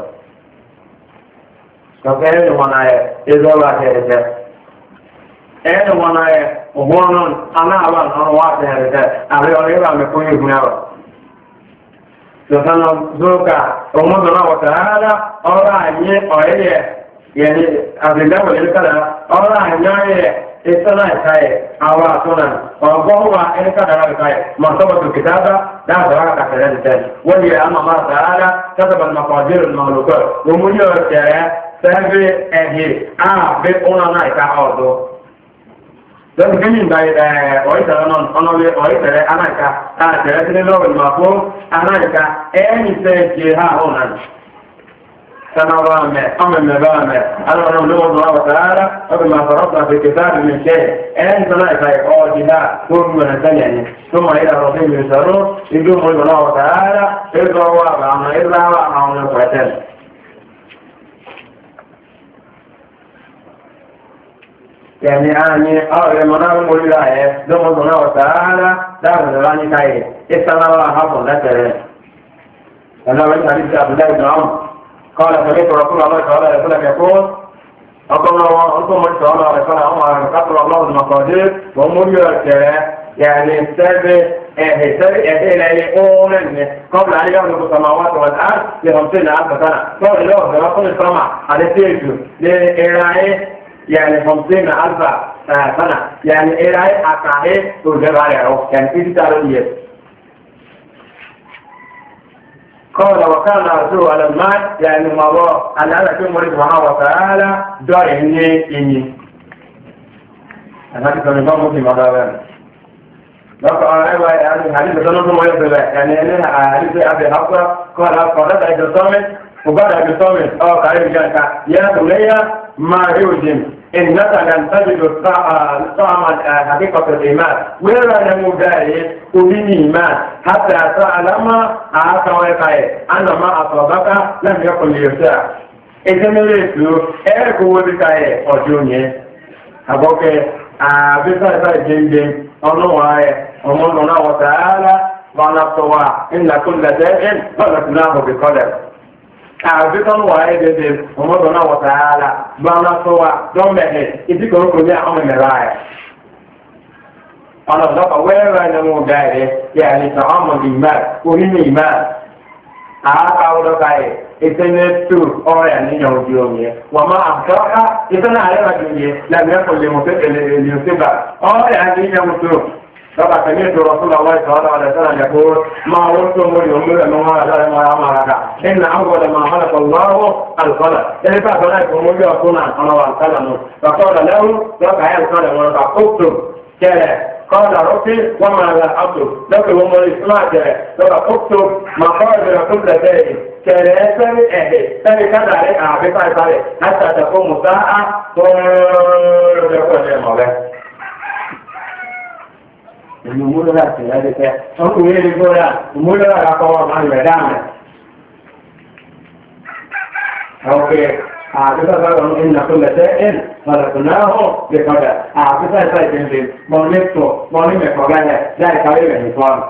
فكيف معناه إذا لا شيء ẹni wọn náà yẹ ọgbọ́n náà anáàbà náà wà tẹ̀rẹ̀tẹ̀ àrí ọ̀rẹ́ ìwà mẹ́kún yìí fún ẹwà lọ́sánà zókà ọmọdé náà wọ̀tẹ̀ rárá ọ̀rọ̀ àyẹ́ ọ̀rẹ́ yẹ yẹni àbìlẹ́wọ̀ yẹn kàdà ọ̀rọ̀ àyẹ́ yẹ ìsọ́nà ìkáyẹ àwọn àtúnà ọgbọ́n wà ẹni kàdà ìkáyẹ mọ̀tọ́bọ̀tò kìtàbà dáàbà kàtẹ̀rẹ̀ tẹ̀ wọ́n yẹ àmàmà sàárà kátàbà màkàdérò màlúkọ̀ wọ́n mú yọ tẹ̀rẹ̀ sẹ́fẹ̀ ẹ̀hìn àbẹ́ ọ̀nà náà ìka ọ̀dọ́ lọ́nà kí ní ìgbà ọ̀ìtẹ̀rẹ̀ náà ọ̀nàwé ọ̀ìtẹ̀rẹ̀ anáìka àtẹ̀rẹ̀ tí ní lọ́wọ́ ìmọ̀ fún anáìka ẹ̀yìn tẹ́ jẹ́ ha ọ̀nà sanawa mẹ́ ọmọmẹ́bá mẹ́ alọ́nà olówó wàtàrà ọdún ma fọ́rọ́pàá fi kìtàbí mi ṣe ẹ̀yìn tó náà ìka ọ̀dìdá tó rú ẹ̀nà tẹ́lẹ̀ ni tó ma ìdá rọ̀fẹ́ mi sọ̀rọ̀ ìdú mọ́ ìgbọ̀nà wàtàrà ìgbọ̀wọ́ àwọn ìlàwọ̀ àwọn ẹ̀kọ́ يعني أني أول ما نقول الله دوم سبحانه وتعالى دار الراني كاي استمر حفظ ذكره أنا من حديث عبد الله بن عمرو قال سمعت رسول الله صلى الله عليه وسلم يقول أقول أنتم من صلى الله عليه وسلم قدر الله المقادير ومريد يعني السبب قبل أن يخلق السماوات والأرض ل50,000 سنة قال له برسول السماء على سيرته لإرائه يعني 50,000 سنة يعني إيراي أكاهي تجرى يعني إذا تعالوا قال وكان رسول على الماء يعني الله أن أنا كل مريض سبحانه وتعالى دار إني هذا كان يقول مسلم هذا لقد أنا يعني حديث سنة ما يصل يعني أنا حديث أبي حفصة قال قرأت أجل صامت وقال أجل صامت قريب جانك يا بني ما يوجد إنك لن تجد طعم حقيقة الإيمان ولا نموداري أولي إيمان حتى تعلم أعطى أن ما أصابك لم يكن ليساع إذا نريد أركو بكاية أجوني أبوك بكاية جنجن الله ومننا وتعالى ونفسوا إن كل شيء خلقناه بقدر àbíkọ́ wà ẹ́dẹ̀dẹ̀ ọmọdún náà wọ̀ta ara gbọ́nà tó wà dọ́mẹ̀ẹ́ ìdíkọ̀ orúkọ ní àwọn mẹ́rẹ̀ rẹ̀ ọ̀nà ọ̀dọ́kọ̀ wẹ́rẹ̀ ní mú gáẹ̀rẹ̀ yà ní sàmọ́mọ̀ ìmá onímọ̀ ìmá Akaudo kai itene tu oya ni nyaudiomye wama abdaka itana alema dunye la yako limuseba oya ni nyamutu kama sami'tu Rasulullah sallallahu alaihi wasallam yaqul ma wurtu umuri ma la ma amaraka inna awwala ma khalaqa Allah al-qalam yani fa kana umuri akuna ana wa kalamu fa qala lahu wa ka'al qalam wa taqtu kala قال ربي وما لا أكتب لكن هم الإسماء لك أكتب مقادر كل ذلك ثلاثة أهل ثاني كان عليك عبقى عليك حتى تكون ساعة كل يكون الموضوع الأمور لا تهدك أنه يقول الأمور لا يقوى مع المدامة أوكي عاطفة إن كل شيء خلقناه بقدر عاطفة شيء مونيتو مونيمة قبلها لا يكرر النظام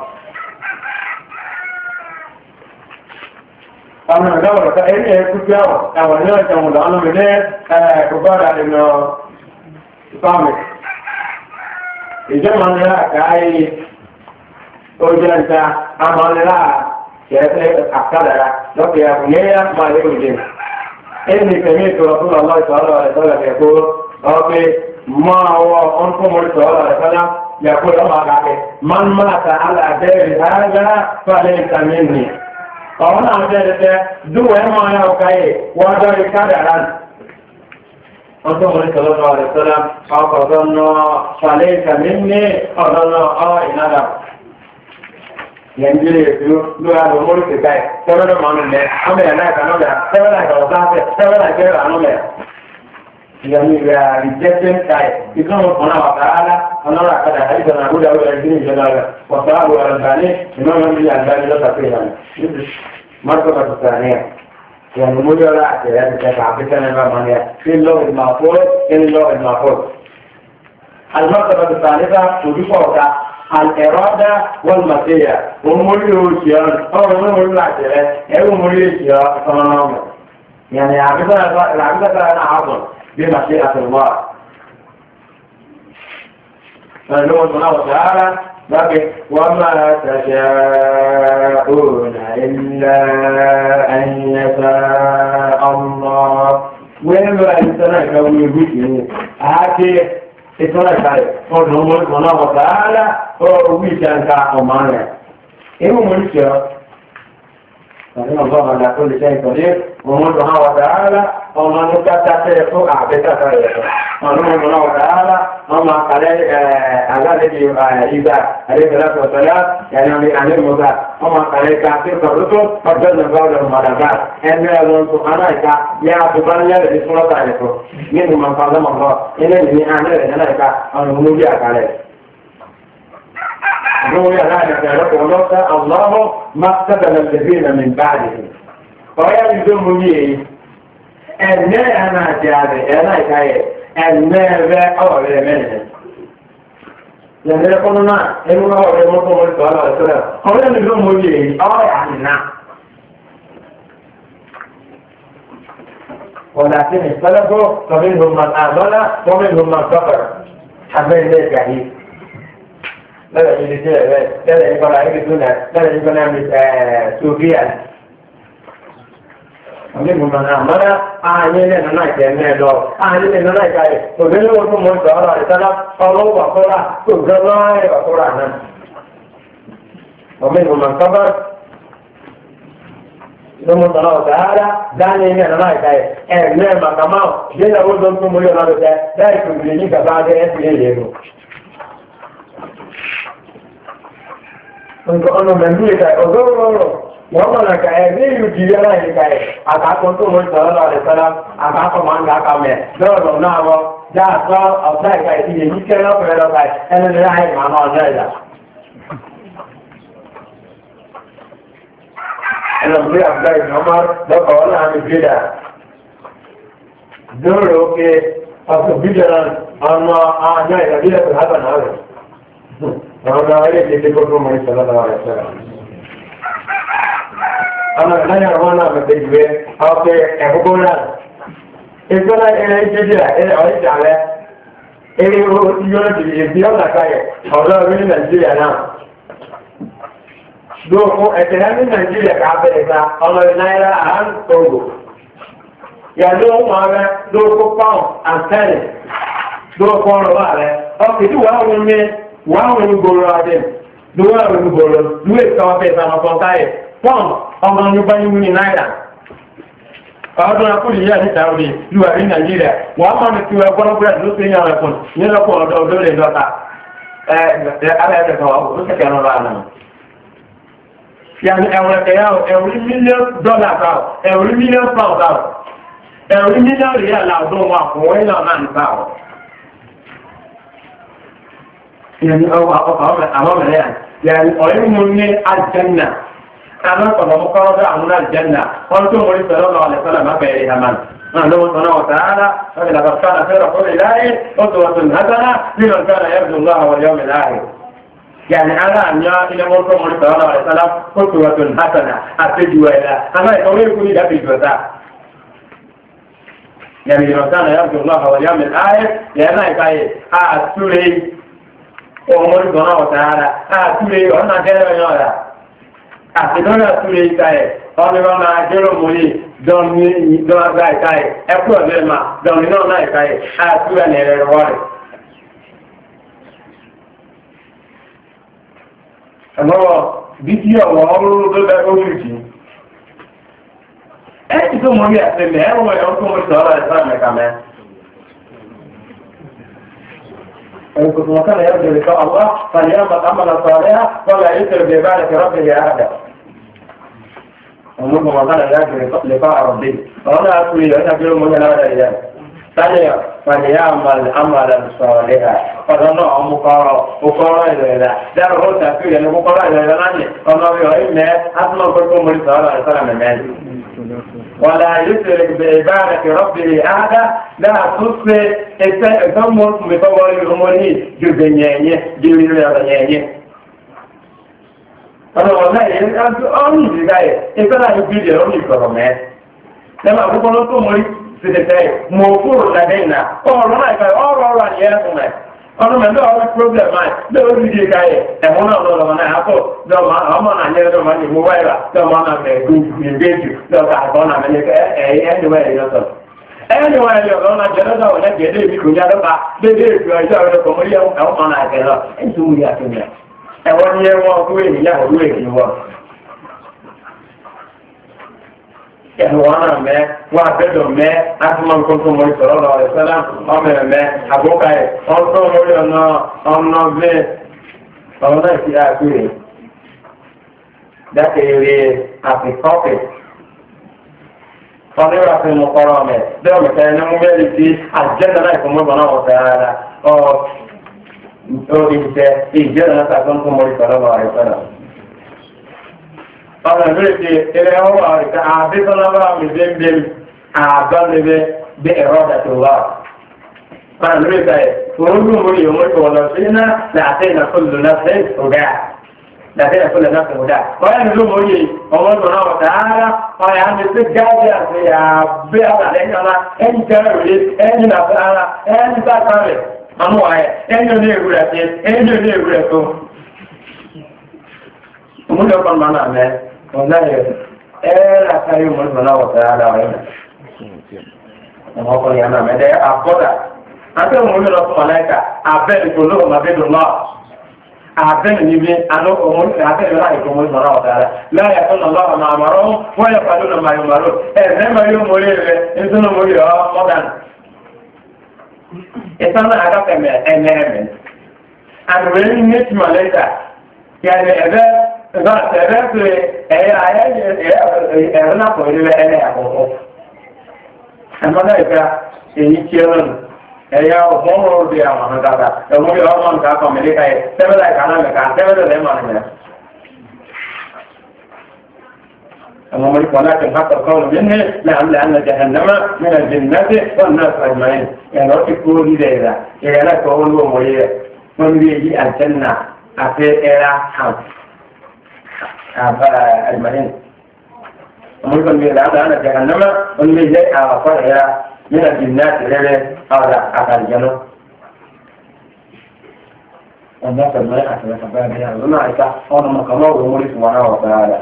أنا دورة كأني كتير أولي كم أنا من كبار إنه صامت إذا ما نرى كأي أوجنتا أما نرى كأي أكثر لو كأي ما يوجد إني سمعت رسول الله صلى الله عليه وسلم يقول أوكي ما هو أنكم صلى الله عليه وسلم يقول أما قال من مات على غير هذا فليس مني فهنا أجلت دو ما يوكاي وذلك كذا أنتم صلى الله عليه وسلم أقولنا فليس مني أقولنا إننا Yanjiri itu dua umur kita, sebenarnya mana ni? Kami anak kanu dah, sebenarnya kalau tak, sebenarnya kita anu dah. Yang ni dia rejection kai, itu mana wakala, mana kada hari kana budak budak ini jalan, wakala budak bani, memang dia bani lo tak pernah. Marko katanya, yang mulia lah, jadi kita kapitan yang mana? Kilo ilmafur. Al-martabah الثالثة وجوب الإرادة والمشيئة ومولي أو مولي العجلة أو مولي الشيء يعني العبادة أنا عظم بمشيئة الله فالله سبحانه وتعالى لكن وما تشاءون إلا أن يشاء الله وين الإنسان يكون يبكي هكذا ìtọ́lá ìtàlẹ̀ ọdún ọmọ ìgbọ̀nà ọ̀tà ààlà orí ìṣẹ́ ǹkà ọmọ rẹ̀. Inú mú ní ṣe ọ́, ọdún ọgbọ́n ọ̀dà tó lè ṣe ìtọ́lé ọmọ ìgbọ̀nà ọ̀tà ààlà ọmọ ní kátàtẹ́ fún àbẹ́tàtà rẹ̀. Ọdún ìgbọ̀nà ọ̀tà ààlà ọmọ àkàlẹ̀ àgbàlẹ́bí ìgbà àdébẹ̀lẹ́pọ̀ tọ́lá ẹ̀yàn àdébọ̀gá ọmọ àkàlẹ̀ kàfẹ́ kọ̀ọ̀tọ́ ọjọ́ ìgbàlẹ̀ mọ̀dàbà ẹgbẹ́ ẹ̀rọ tó anáìka yá àtúbá ní ẹ̀rẹ̀ fún ọ́tà ẹ̀kọ́ nínú mọ̀kànlọ́mọ̀kọ́ ilé ìní àmẹ́rẹ̀ náìka ọ̀nà olóbi àkàlẹ̀. Lórí aláàdàkà ẹ̀rọ lọ́ta àwọ̀lọ́wọ́ máa sábẹ̀lẹ̀ lẹ́bí ìnà mi báyìí. Ọ̀yá ìjọ mú ní èyí, ẹ̀mẹ́ ànáàjẹ́ àrẹ̀ ẹ̀láìka yẹ ẹ̀mẹ́ rẹ̀ ọ̀rẹ́ mẹ́rin. Yẹ̀mẹ́ kọ́nù náà, ẹnu ọ̀rẹ́ mọ́tò mọ́tò ọ̀rẹ́ ọ̀rẹ́ mi ló mú ní èyí, ọ̀rẹ́ àmìnà. ولكن اختلفوا فمنهم من آمن ومنهم من كفر حبين ذلك يعني لا يجب لا يكون عيبتنا لا يكون سوفيا ومنهم من آمن آمن أننا كأننا دور آمن أننا كأي ومنهم من دور السلام الله وقرا تجمع وقرانا ومنهم من كفر ثم الله تعالى دعني من الله تعالى نعم كما جل وعلا مولى الله تعالى لا يكون لي بعد اسمه أنا من ذلك أقول وما لك أبي يجيء لا يكاي أكاكم توم صلى الله عليه وسلم أكاكم من كامل دور نعم جاء صار أصلاً كاي يجي كنا فلا كاي أنا لا هاي ما نازل أنا بقول عبد الله بن عمر ده قال عن البدع دور أوكي أصل بدعا أنا أنا بدعا في هذا النهار أنا أريد تقولون من صلى الله عليه وسلم أنا لا يروانا بتجوي أوكي أقولنا إذا أنا بدعا أنا أريد على إيه هو يقول لي بدعا كاي الله من الجيل أنا doko etihani Nigeria ka abẹ́ẹ̀ta ọmọ náírà and Togo yàtọ̀ ọmọ rẹ doko pound and penny doko ọrọ̀ rẹ ọkìtì wàá wọn gbòòrò adé lówó àwọn gbòòrò lówó ìkàwọ́ fẹ́ ìsàmọ̀ kan káyẹ̀ pound ọmọ nígbà yín ní náírà ọdún akúlù yíyá ní Saudi lúwà ní Nigeria wọ́n máa ní kí wọ́n gbọ́nà búrẹ́dì ló sí yàn rẹ̀ fún nílọ́pọ̀ ọdún lè dọ́ta yani every $1 million every million pound every million real àdún wọn fún wọ́n náà náà nípa ọ̀ yani àwọn mẹ́rẹ̀ yani ọ̀yẹ́ mú ní aljanna àwọn ọ̀pọ̀lọpọ̀ mọ́kọ́rọ́dọ̀ àwọn aljanna wọ́n tó mọ́rí sọ́lọ́lọ́ alẹ́sọ́lọ́ mábẹ̀rẹ̀ hamani الله سبحانه وتعالى لقد كان في رسول الله أسوة حسنة لمن كان يرجو الله واليوم الآخر يعني أنا أن إلى مركم صلى الله عليه وسلم أسوة حسنة أتجوا إلى أنا يقول لكم إذا في جوزاء يعني لمن كان يرجو الله واليوم الآخر لأن يقول أسوري ومر سبحانه وتعالى أسوري وأنا كذا يولا أسوري أسوري كاي ọdún máa jẹ́rọ mọ́lé dọ́nà àgbà ìkáyẹ̀ ẹkù ọ̀bẹ̀ máa dọ́nà náà ìkáyẹ̀ àtúrà ní ẹ̀rẹ̀ wọ́rẹ̀. ẹ̀mọ́wọ́ bí tí ọ̀wọ̀ ọmọrún tó bẹ́ orílẹ̀-èdè ẹ̀kì tó mọ́lé àtẹ́lẹ̀ ẹ̀wọ̀n ẹ̀wọ̀n tó mọ́lé sọ́ọ́lá ẹ̀sán mẹ́kàmẹ́ ẹ̀kùn tó mọ́kànlẹ̀ yẹ́ bẹ̀rẹ̀ kọ́ ọ̀wọ́ fàyẹ́ ومنهم وكان ذاكر لقاء ربه وأنا أقول له أنا أقول من لا إله ثانيا فليعمل عملا صالحا فظنوا مقارا إلى دار هو تأكيد أنه مقارا إلى ناني قالوا بهم أسمى كلكم من صلى الله عليه وسلم ولا يشرك بعبادة ربه أحدا لا تصفي إتمر بطور الأمور جبنية جبنية ọ̀nà ọ̀nà ẹ̀yẹ ọ̀nà ìdíga ẹ̀ ìfẹ́lá ìbílì ẹ̀rọ ìkọ̀rọ̀ mẹ́ lẹ́mà púpọ̀ ló tó mọ́rí sídẹ̀tẹ̀ mọ̀ fúrò lẹ́dẹ̀ẹ́nà ọ̀rọ̀ náà ìfẹ́ ọ̀rọ̀ ọ̀rọ̀ àyẹ́ ẹ̀kùn mẹ́ ọ̀nà mẹ́lẹ́ ọ̀rọ̀ problem máa lẹ́wọ́ sí ìdíga ẹ̀ ẹ̀mọ́ náà lọ́wọ́ náà yàtọ̀ lọ́mọ ọmọ náà yẹ́ lọ́mọ ní mobile lọ́mọ náà mẹ́gbẹ́ ìgbẹ́jù lọ́mọ àgbọ̀n náà mẹ́lẹ́ ẹ̀yẹ́niwẹ̀ ẹ̀wọ́n ní ẹwọ́n ọdún ènìyàn ọdún ènìyàn ẹ̀wọ́n náà mẹ́ wọ́n àbẹ́dọ̀ mẹ́ átùmọ̀ nǹkan tó mọ̀ ìṣọ̀rọ̀ lọ ẹ̀sẹ́lá ọmọ ẹ̀mẹ́ àgbókà ẹ̀ ọ̀tọ́ orí ọ̀nà bẹ́ẹ̀ ọ̀rọ̀ náà ti àgbèrè dákẹ́rẹ́ àfikọ́pẹ̀ ọ̀nẹ́rà fi mú kọ́rọ̀ mẹ́ bẹ́ẹ̀ mẹ́ta ẹni mú bẹ́ẹ̀ ti àjẹ́ndà náà ìfọ̀mọ́bọ̀ náà wọ̀ ìṣẹ́ ìjẹ́rẹ̀ náà tàbí ọmọ ìsọ̀rọ̀ àìsọ̀rọ̀. ọ̀rọ̀ ìbílẹ̀ ti ilẹ̀ ọwọ́ àìsà àbísọ́lọ́wọ́ àmìbẹ̀m̀bẹ̀m àbánibẹ̀ bí ẹ̀rọ dàtọ̀wà. ọ̀rọ̀ ìbílẹ̀ ti orúkú mú ìyọ̀ mú ìwọ̀lọ̀ sí iná láti ìnàkúlù náà fẹ́ ìsọ̀gá. láti ìnàkúlù náà fẹ́ ìsọ̀gá. ọ̀rọ̀ ìlú mú yìí ọmọ ìgbọ̀nà ọ̀tà ara ọ̀rọ̀ àmì sí gáàdì àti àbẹ́ àtàlẹ́yìn àmọ́ ààyẹ ẹni ní ewu rẹ̀ tí ẹni ní ewu rẹ̀ tó múlẹ̀ ọkọ̀ máa náà mẹ́ ọ̀láyẹ̀ ẹ̀rẹ́ àkáyé mọ́lẹ̀ náà wọ̀tẹ̀ ara rẹ̀ ọmọ ọkọ̀ yà náà mẹ́dẹ́ àkọ́dà àti ọmọ múlẹ̀ ọkọ̀ mọ̀láìkà abẹ́ni tó lóhùn màbẹ́dùn náà abẹ́ni níbi abẹ́ni láì tó mọ́lẹ̀ náà wọ̀tẹ̀ ara láyà tó nà lọ́wọ́ máa mọ̀rọ̀ wọ́n yẹ pàdé nà máa yọ mọ̀rọ̀ ẹ̀ẹ́dẹ́ ìsáná àdákẹ̀mẹ̀ ẹ̀mẹ̀ẹ̀mẹ̀ àgbẹ̀rẹ̀ ní ìtumọ̀ lẹ́tà yàrá ẹ̀bẹ́ pé ẹ̀rọ náà pọ̀ ilẹ̀ ẹ̀lẹ́ àkọ́kọ́ ẹ̀mọ́dá ìfẹ́ èyí tí ẹ̀rọ nù ẹ̀yà ọ̀gbọ́n òde àwọn àmọ́dáta ẹ̀mọ́ yọ ọmọ nǹkan kan mẹ́lẹ́ka yẹ tẹ́mẹ́lá ìkànnà mẹ́ka tẹ́mẹ́lá lẹ́mọ̀ nìyẹn المملك ولكن حق القول منه لأن جهنم من الجنة والناس أجمعين يعني وقت كل ذلك يعني لا تقولوا مريء من بيجي الجنة أفي إلى حمد أجمعين المملك لأن جهنم من بيجي أفي من الجنات إلى هذا أفي الجنة الناس الملائكة كبابها الملائكة أنا مقامه ومولي سبحانه وتعالى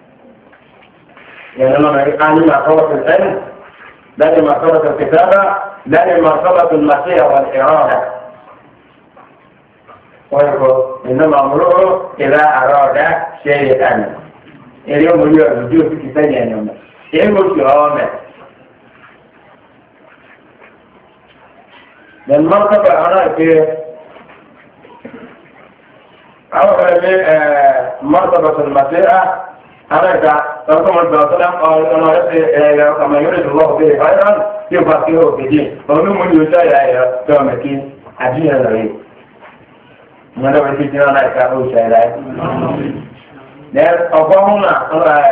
يعني أنا أعني مرتبة العلم لا مرتبة الكتابة لا مرتبة المشيئة والإرادة ويقول إنما أمره إذا أراد شيئا اليوم يجوز في كتابة يوم يقول شهامة للمرتبة أنا في أولا مرتبة المسيرة أنا كما الباطلة قال أنا كما يريد الله به خيرا يفكره في دين فمن من يسأل كامكين أدين الرئيس من هذا الشيء أنا كأقول شيئا لأن أقومنا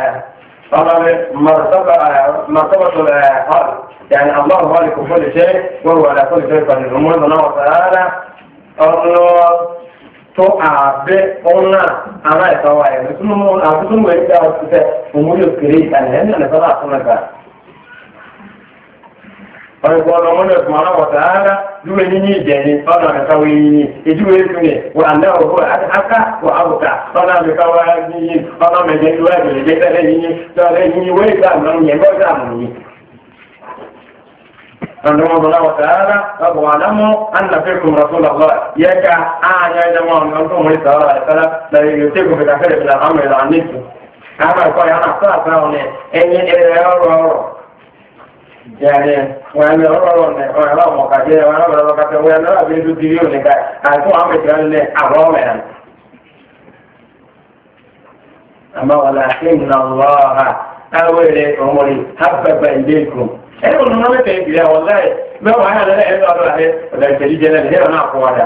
مرتبة الحال يعني الله خالق كل شيء وهو على كل شيء قدير الأمور سبحانه وتعالى الله tó àbẹ́ ọ̀nà ara ìfọwọ́ ẹ̀ lọ́sùnmọ́ àtúntò ẹ̀dá ọ̀sẹ̀ òmúlò kéré ìkàlẹ̀ ẹ̀ní ọ̀nà sọ́dọ̀ àtúnlẹ̀gà. ọ̀rẹ́kọ̀ ọ̀nà ọmọdé ọ̀sùn àwọn ọ̀tà ara lúwẹ̀ ní ìjẹ̀ni ọ̀nà àmẹ́káwé yìí ìdúwẹ̀ ìtúnyẹ̀ wà ní ọ̀rọ̀ aká wà áwùká ọ̀nà àmẹ́káwé yìí ọ̀nà àmẹ́jẹ̀ ìwé ẹ̀bẹ̀rẹ̀ tẹ́lẹ̀ yìí tọ́lẹ̀ yìí wé ìgbà عندما الله تعالى واعلموا أن فيكم رسول الله يكا يا جماعة أنتم صلى الله عليه وسلم لا يتيكم في كثير من الأمر عنكم أما يقول أنا أخطأ فهوني إني يعني وأنا وأنا مقاتل وأنا مقاتل وأنا أبيد الديون لك أنتم عم يتكلم أعراضا أما ولكن الله أولي أمري حبب إليكم ẹ̀rọ ní wọ́n mẹ́tẹ̀ẹ́ ìpìlẹ̀ àwọn láì mẹ́wàá ayà lẹ́lẹ́ ẹ̀rọ ọdún àrẹ ọ̀dà ìtẹ̀lí jẹ́ lẹ́lẹ́ ẹ̀rọ náà kọwàdà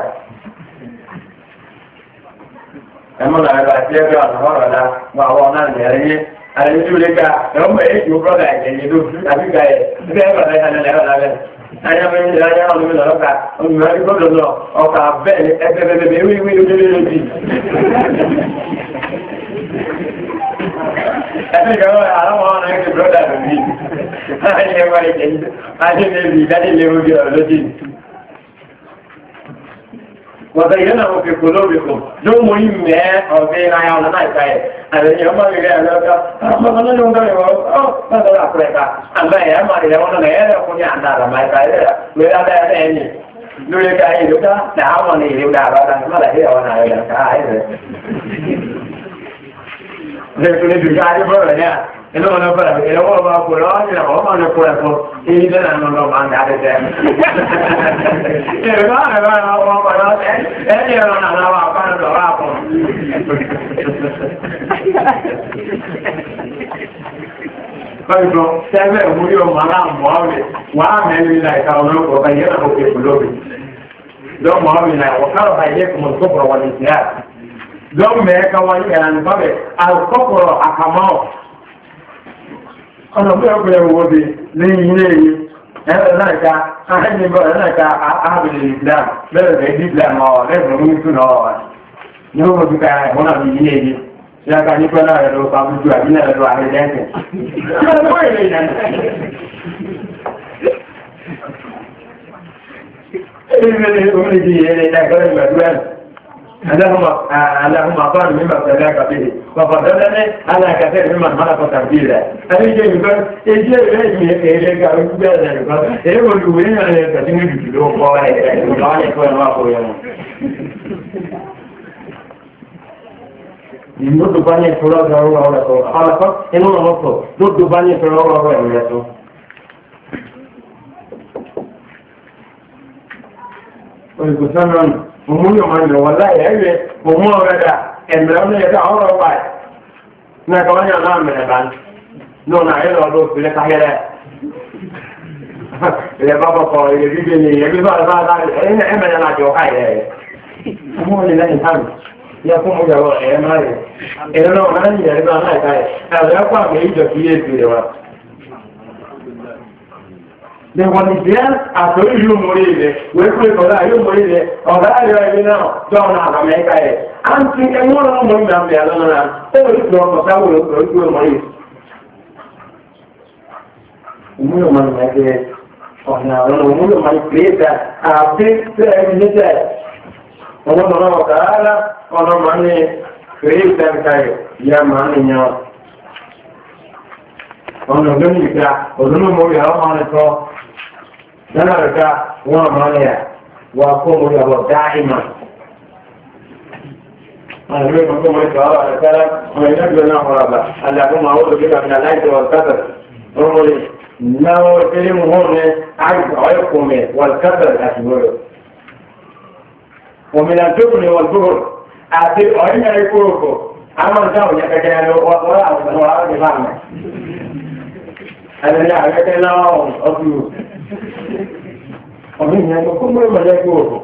ẹmọ́nà ẹ̀rọ àti ẹgbẹ́ ọ̀nà wà wọ́n náà ní ẹ̀rẹ́ yẹ́ àrẹ tí ó lé ká ẹ̀rọ mọ̀ èyí ó brọ́dà ìtẹ̀lí ló àbíkà ẹ̀ ẹgbẹ́ ẹ̀rọ lẹ́lẹ́ ẹ̀rọ lálẹ́ ayámẹ́rin ayá ọ̀nà lọ́kà olùmọ̀rí gbọ́dọ̀ lọ ọkà bẹ́ẹ̀ ẹgbẹ́ wíwí lójúlélójì ẹni kan àwọn ọ̀nà ẹgbẹ́ brọ́dà lórí ayé ẹwà ìjẹ̀yìn ayé lẹ́bí ìdánilé orí ọ̀rọ̀ lójì wọ̀tẹ̀ ìyẹn náà fi kò lóbìkò ló mú ìmẹ́ ọ̀fẹ́ ìráyà ọ̀nà náà ìkáyẹ̀ àrẹ̀yìn ọmọ rẹ̀ àlọ́gá ọmọ náà ló ń gbọ́ ìwọ̀ ọ́ lọ́dọ̀ àpẹẹ̀ká àgbà ẹ̀yà máa rẹ̀ wọ́n náà ẹ̀rẹ̀ fún ní àndà àràmà ìkáyẹ̀ lórí adáyẹ̀ ẹ̀yìn lórí káyẹ̀ ìlú ká làwọn ìlú dàbàdà Ini mana pernah? Ini orang pulau ni, orang mana pulau tu? Ini dah nama orang ada dah. Ini mana orang pulau? Ini orang nama apa nama apa? Baiklah, saya muli malam muawil, wah meli lagi kalau orang kaya nak pergi pulau. Dong muawil lagi, kalau saya kemudian berwali siap. Dong mereka wali yang apa? Al-Qur'an akamau. Ọ̀nà bí ọkùnrin ẹ̀wọ̀ bí ní ilé yìí, ẹ̀rọ náà ká, àhẹ́yìnbọ̀ ẹ̀rọ náà ká ààbìlì Islam, bẹ́rẹ̀ rẹ̀ Islam ọ̀wọ̀ lẹ́gbẹ̀rún ní ìtúnà ọ̀wọ̀. Ní ó mọ̀ bí ká ẹ̀wọ̀n náà bí ilé yìí, tí a ká ní pẹ́ náà ẹ̀rọ pàbùjú àbílẹ̀ ẹ̀rọ àrẹ́lẹ́sẹ̀. اللهم أعطاني مما ابتلاك به وفضلني على كثير ممن خلق تبديلا. أنا جاي يقول إيجي إليك أقول ذلك. إيه والوين أنا يتسمى بجلوه قوي. قال يكون ما قوي. Nudu banyak pulau jauh orang tu. Kalau kau ini orang tu, nudu banyak pulau orang tu. Oleh Umumnya mana wallahi aye umum ada embryo ada orang baik nak kawan yang nama menekan nona elo do bila kahera bila bapa kau ini begini ini bapa ini emang nak jauh kaya umum ni lain ham ya kamu jauh emang elo mana ni ada nak kaya ada apa ni jadi dia tu Lẹ́wọ̀n ìgbéyàn àtòrí ìlú mórí ilẹ̀, wẹ́kú ìkọ̀lá ìlú mórí ilẹ̀, ọ̀gá ayọ̀ ẹgbẹ́ náà jọ́ọ̀nà àmẹ́ríkà ẹ̀. A ń tí ẹwọ́n rán mọ́ ìgbà àmì àlọ́nà ó rí ìpínlẹ̀ ọkọ̀ sáwọ̀ ìlú mórí. Ìmúlò mọ́ ìgbẹ́ ọ̀nà ọ̀nà ìmúlò mọ́ ìgbẹ́ ọmọdé náà tààlà ọ̀nà máa ní kìrì ìtẹ́ǹkàyè ya máa ní yan ọ̀nà ọ̀dọ́nì ìgbà ọ̀dọ́nà mọ́rí àwọn máa ní tọ́ lẹ́nà rẹ̀ká wọ́n máa ní yà wà kó mọ́rí àbọ̀ dáìmà àwọn ìwé kan tó mọ́rí tọ́ àwọn àrẹ̀kára ọmọ ìlẹ́gbẹ̀ẹ́ náà wọ́n rà àlàkùn máa wọ́n lókè kàmìnà láìsẹ̀ wọ́n kásẹ̀ wọ́n mọ́rí náà ilé mú hó ní àìsàn ọ̀ẹ́kùnmẹ̀ wọ́n kásẹ̀ àti mọ́rí ومن الجبن والجبر àti ọ̀yìn ẹ̀rí kúròkò àwọn ìjáwò yẹ kẹ́kẹ́ lọ wọ́n àwọn àwọn ìfàmì ẹ̀lẹ́lẹ́ àrẹ́kẹ́ náà ọdún ọdún ìyẹn tó kún mú ìmọ̀lẹ́ kúròkò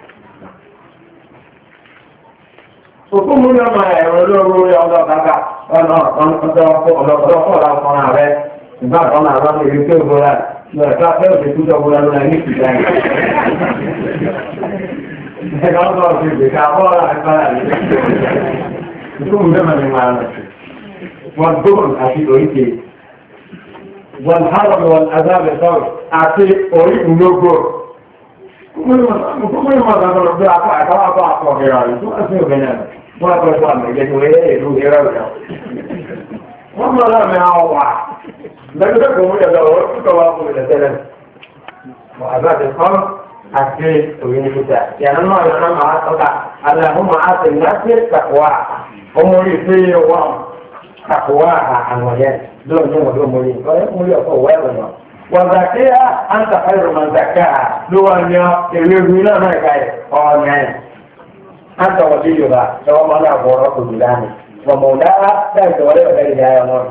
òkún mú lọ́mọ ẹ̀rọ lórí ọlọ́ bàbá ọlọ́pọ̀lọpọ̀ ọ̀rọ̀ rẹ̀ ìgbà kan àwọn ìrí tó gbọ́ra lọ́ẹ̀ká fẹ́ òṣè tó jọ gbọ́ra lọ́nà ní ìpìlẹ̀ ẹ̀ka ọ̀dọ́ ọ̀sẹ̀ ìgbèkà bọ́ọ̀lá ẹ̀kọ́lá rẹ̀ ìtúkùn mẹ́mọ̀ ní máa rẹ̀ wọ́n gbọ́n àti oríkè wọ́n hálọ̀ wọ́n azábẹ̀ sọ́rọ̀ àti orí ìlógó mú ìmọ̀ ọ̀dọ́ bí àkọ́wàkọ́ àkọ́kẹ́rọ̀ rẹ̀ tó wọ́n sí òbẹ̀nà wọ́n àkọ́kọ́ àmẹ́gẹ́ tó rẹ̀ ìlú ìrọ̀ rẹ̀ wọ́n mọ̀ láàmì àwọn wà lẹ́gbẹ̀ẹ́ kò mú ìjọba wọ́n tó wá fún ìlẹ̀tẹ́lẹ̀ àti òyìnbùdà yàrá náà yàrá máa tọ́ka aláhùnmá àti láti tàkùwà ọmọrí tí wọ́n tàkùwà àwọn yẹn lóòótọ́ wọn ló mórí ọ̀rẹ́ mórí ọ̀pọ̀ wẹ́ẹ̀rẹ̀ náà wọ́n zàkí á ń tàkà ìrọ̀mọ̀ zàkà ló wà ní èrè ìwé náà náà ká ẹ̀ ọ̀nà ẹ̀ á ń tọ̀wọ̀ sí yorùbá lọ́wọ́ máa náà bọ̀ ọ̀rọ̀ kò jù lánìí wọ́n mọ̀ dáa dáì tọ̀wọ́lẹ́ ọ̀rẹ́ ìyá ẹ̀ náà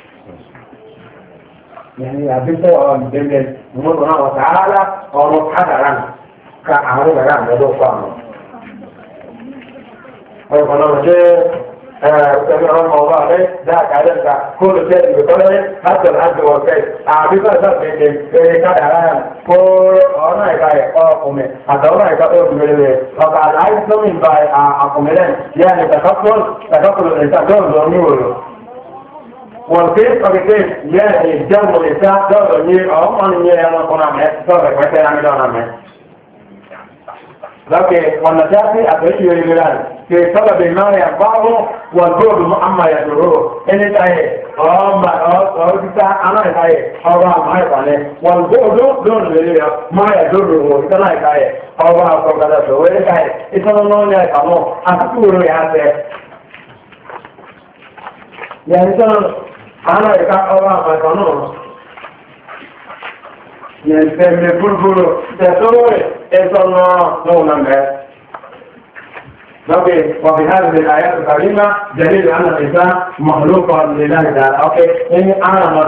يعني أبيته من الله وتعالى أو حذرا كأعرض عن يدوه فانه وقالوا جاء سمع الموضوع عليه ذاك عليك كل شيء بقوله حتى الحج والكيس أبيته سبب كأعرض كل أنا يكاي أقومي أدورا يكاي أقومي وقال عايز من باي أقوميلين يعني تكفل الإنسان دون ضروري والكيف فكيف يعني الجو الإنسان دور نير أو من نير أنا كنا مه دور كذا أنا دور مه لكن والنجاة أبيت يريدان في طلب ما ينفعه والجود ما يضره إن تاي أو كذا أنا تاي أو ما يفعله والجود دون ما يضره إذا تاي أو كذا سوى تاي إذا ما يفعله أذكر يا يعني أنا إذا أرى مكانه ينتمي بلبلو تسوي إنسانا نونا لكن وفي هذه الآيات الكريمة دليل أن الإنسان مخلوق لله تعالى أوكي إني أنا من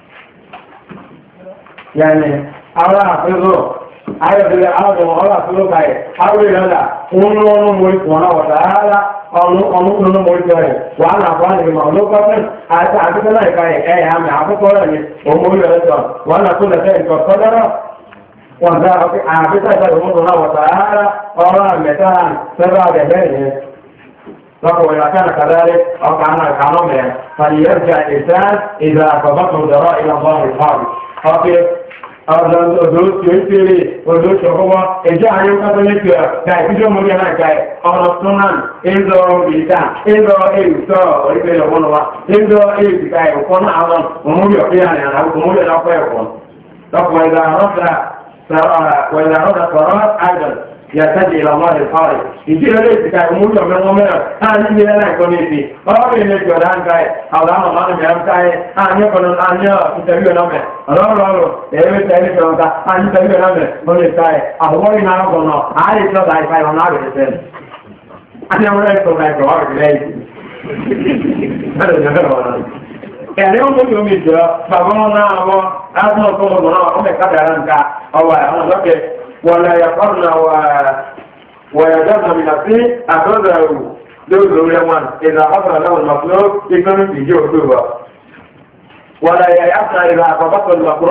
يعني أرى أفضل ayọ̀ bí aláàbò ọlá àtúrò báyìí àwọn ìrẹ́lá ọ̀nà mọ̀rí wọ̀nà wọ̀ta ara ọ̀nà mọ̀rí bẹ̀rẹ̀ wà náà fún àlè mọ̀ ọlọ́gbọ́n àti àtúntẹ́lá ìkáyẹ̀ ẹ̀yà àmì àkọ́kọ́ rẹ̀ ni òmòrí rẹ̀ sọ wà náà tó lẹ́fẹ́ ìkọ̀ sọ́dọ́rọ̀ wọ́n dá àfíṣà ìṣẹ́ ìmọ̀ràn wọ̀ta ara ọ̀rọ̀ àmẹ́ta sẹ́rọ̀ àbẹ̀bẹ̀ yẹn لكن إذا كان كذلك أو كان كانوا فليرجع الإنسان إذا أصابته ضراء إلى الله الخالق ọ̀dọ̀ tí ó tèrè ọdún ṣọ̀kọ́wọ́ ẹjọ́ ayé kátólíkì ọ̀gá ìpínlẹ̀ mọ́lẹ́ náà gáì ọ̀nà túnán ẹ̀ńdọ̀ ìdá ẹ̀ńdọ̀ èyùsọ̀ orílẹ̀ ọ̀wọ́n wa ẹ̀ńdọ̀ èyùsìká ẹ̀kọ́ náà àwọn òmúlẹ̀ ọ̀fẹ́ àrẹ̀ àwọn òmúlẹ̀ lọ́pọ̀ ẹ̀kọ́ lọ́pọ̀ ìlà rọ́dà sọ̀rọ̀ àìdàn يحتاج إلى الله الخالق يجي له كاي مولى من عمره أنا نجي لنا كونيتي أو من الجيران كاي أو لا ما نعمل كاي أنا يكون أنا تبيه نعمل لا إيه تبيه نعمل أنا تبيه نعمل من كاي أهوى ينام كنا عارف لا داي كاي ما نعرف إيش أنا أقول لك كاي كوار كذي هذا جهرة ẹ̀rí ọmọ yóò mi jọ bàbá wọn náà wọ́n láti ọkọ̀ ọmọ náà ọmọ ẹ̀ka dára nǹkan ọwọ́ àwọn ọlọ́kẹ́ ولا يقرن ويجزم من نفسه أخذه لوزه يوان إذا حصل له المطلوب يكون في جوه ولا يأسى إذا أصابته المكروه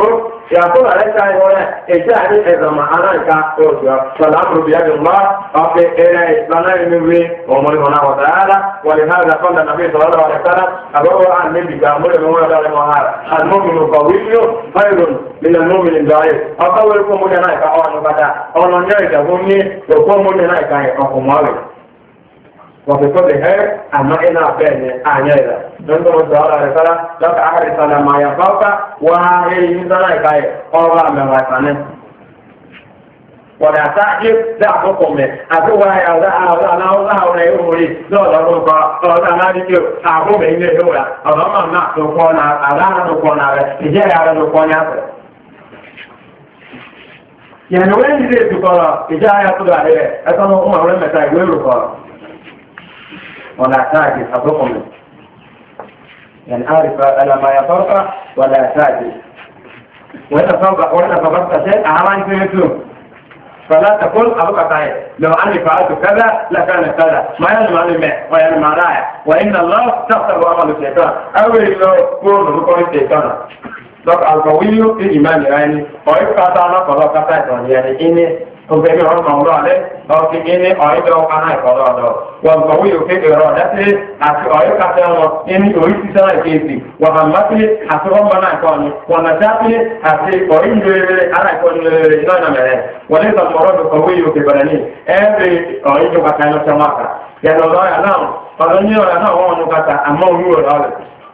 يقول عليك هنا إجاء إذا أنا كأوجه فالأمر بيد الله أوكي إلى إسلام النبي ومولى وتعالى ولهذا قال النبي صلى الله عليه وسلم أبوه عن النبي كأمر المولى المؤمن القوي خير من المؤمن الضعيف أقولكم من هناك أو نبدا أو نجد همي وكم من هناك أقوموا وفي كل خير أما إنا بين أعنيدا ننظر صلى الله عليه وسلم لك أحرص على ما ينفعك وهي يمدنا كاي أولا من وطنه ولا تعجب دعكم أتوا يا لا يوري لا نقا لا نادي أقوم إليه هو أما ما نقول على نقول على إجابة على نقول يعني وين يجي تقول إجابة تقول عليه أتوا هم ولا متى يقولوا ولا تعجب أتوكم يعني أعرف على ما يفرق ولا تعجب وإذا فبرت شيء أعمل في يوتيوب فلا تقول أبوك طيب لو أني فعلت كذا لكان كذا ما يلم علم ويلم على وإن الله تحسب عمل الشيطان أول لو كون ركون الشيطان لك القوي في إيمان يعني ويبقى تعالى فلا كتايتون يعني إني وبيجي هم موضوع عليه أو كإني أيضا أنا يقرأ والقوي في إرادته أشياء كثيرة إني أريد سنة كيسي وهمته أشياء بنا يكون ونجاته أشياء أريد أنا يكون إننا منه وليس المراد القوي في بدني أبي أريد كثيرا سماكا يعني الله يعلم فلن يعلم هو نكتا أما هو الأرض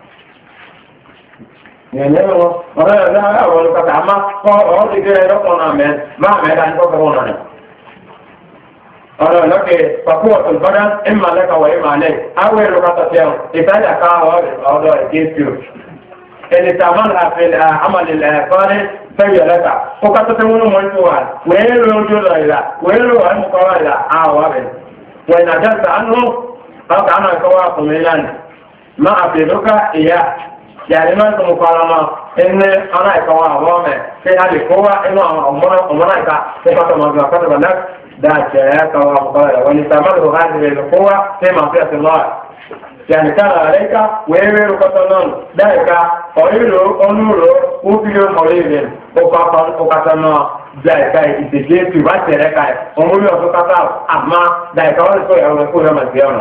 يعني أنا لا أقول كذا أما هو تيجي ركونا من ما مهلا ركونا أنا لك فقوة البدن إما لك وإما عليك أول ركعة تيام إذا كان هذا كيسيو إن تعملها في العمل الصالح فهي لك وقد تكون ملتوها وين يوجد إلى وين المقارنة إلى وابن وإن أجلت عنه قد أنا كواكب ميلان ما أفيدك إياه يعني ما أنتم مقارنة إن أنا كوا وامه في هذه القوة إنه أمرنا كفتة مزاقة بلك ده شيء كوا مقارنة ونستعمله هذه القوة في معصية الله يعني كان عليك ويرو كتنون ذلك أولو أنورو وفيو مريض وكتنا ذلك إتجاه في وقت ذلك أموري وكتنا أما ذلك أولو يقول ما سيانا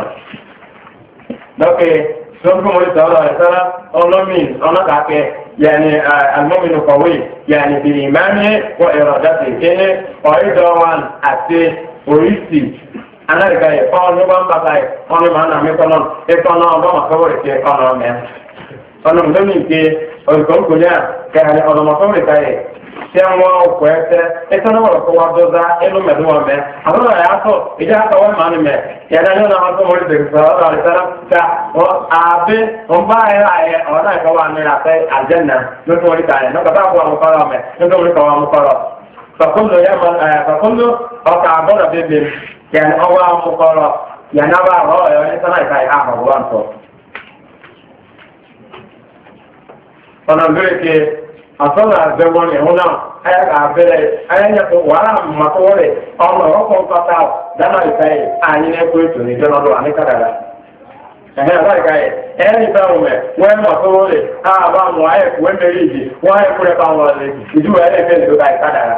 لكن سنكم صلى الله عليه وسلم أولمين أنا كاكي يعني المؤمن القوي يعني بإيمانه وإرادته إنه أيضا أتي وريسي أنا رجعي فاهم يبغى كذا أنا ما أنا مثلاً إتنا أبغى ما كبر كي أنا ما أنا مدني كي أقول كذا كأني أنا ما كبر كذا سياموا وكويسة إتنا ولا كواردوزا إنه مدوا ما أنا يا أخو إذا كوار ما نمى يعني أنا أقول مريض صلى عليه وسلم كا أبي هم باي أنا كوار من الجنة نقول كذا نقول كوار مكرم نقول كوار مكرم فكل يوم فكل أكعبنا بيبي يعني أول مقارنة يعني أول يعني سنة كاي أحمد وانتو فنقول كي أصلا الزمن هنا أيك عبدي أيك ولا مطوري أما رقم قطع دنا كاي أني نقول توني جنودو أني كذا هنا كاي أني فاهمه وين مطوري أبا مويه وين بريجي وين كل بعضه يجوا أني فين كاي كذا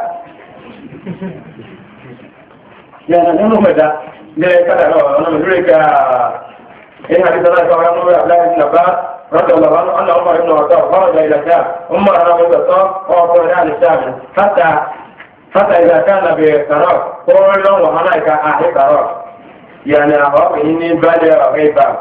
يعني نحن ماذا كذا أنا مدرك إن حديث الله صلى الله عليه وسلم رضي الله عنه أن عمر بن الخطاب خرج إلى الشام عمر بن الخطاب وخرج إلى الشام حتى إذا كان بقرار كل وهناك أحد قرار يعني أخاف إني بالغ غيبا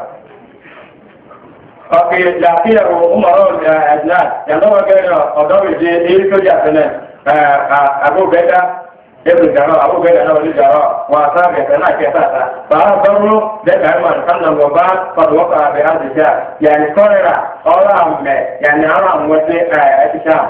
أوكي لكن عمر الأجناد يعني هو كان أضاوي جيل كجا سنة أبو بكر ابن جراح أبو بكر أنا ولي جراح وأصحابه أنا كذا فأخبروا ذلك عمر كان الوباء قد وقع بهذا الشام يعني كوريرا أرام يعني أرام وجه الشام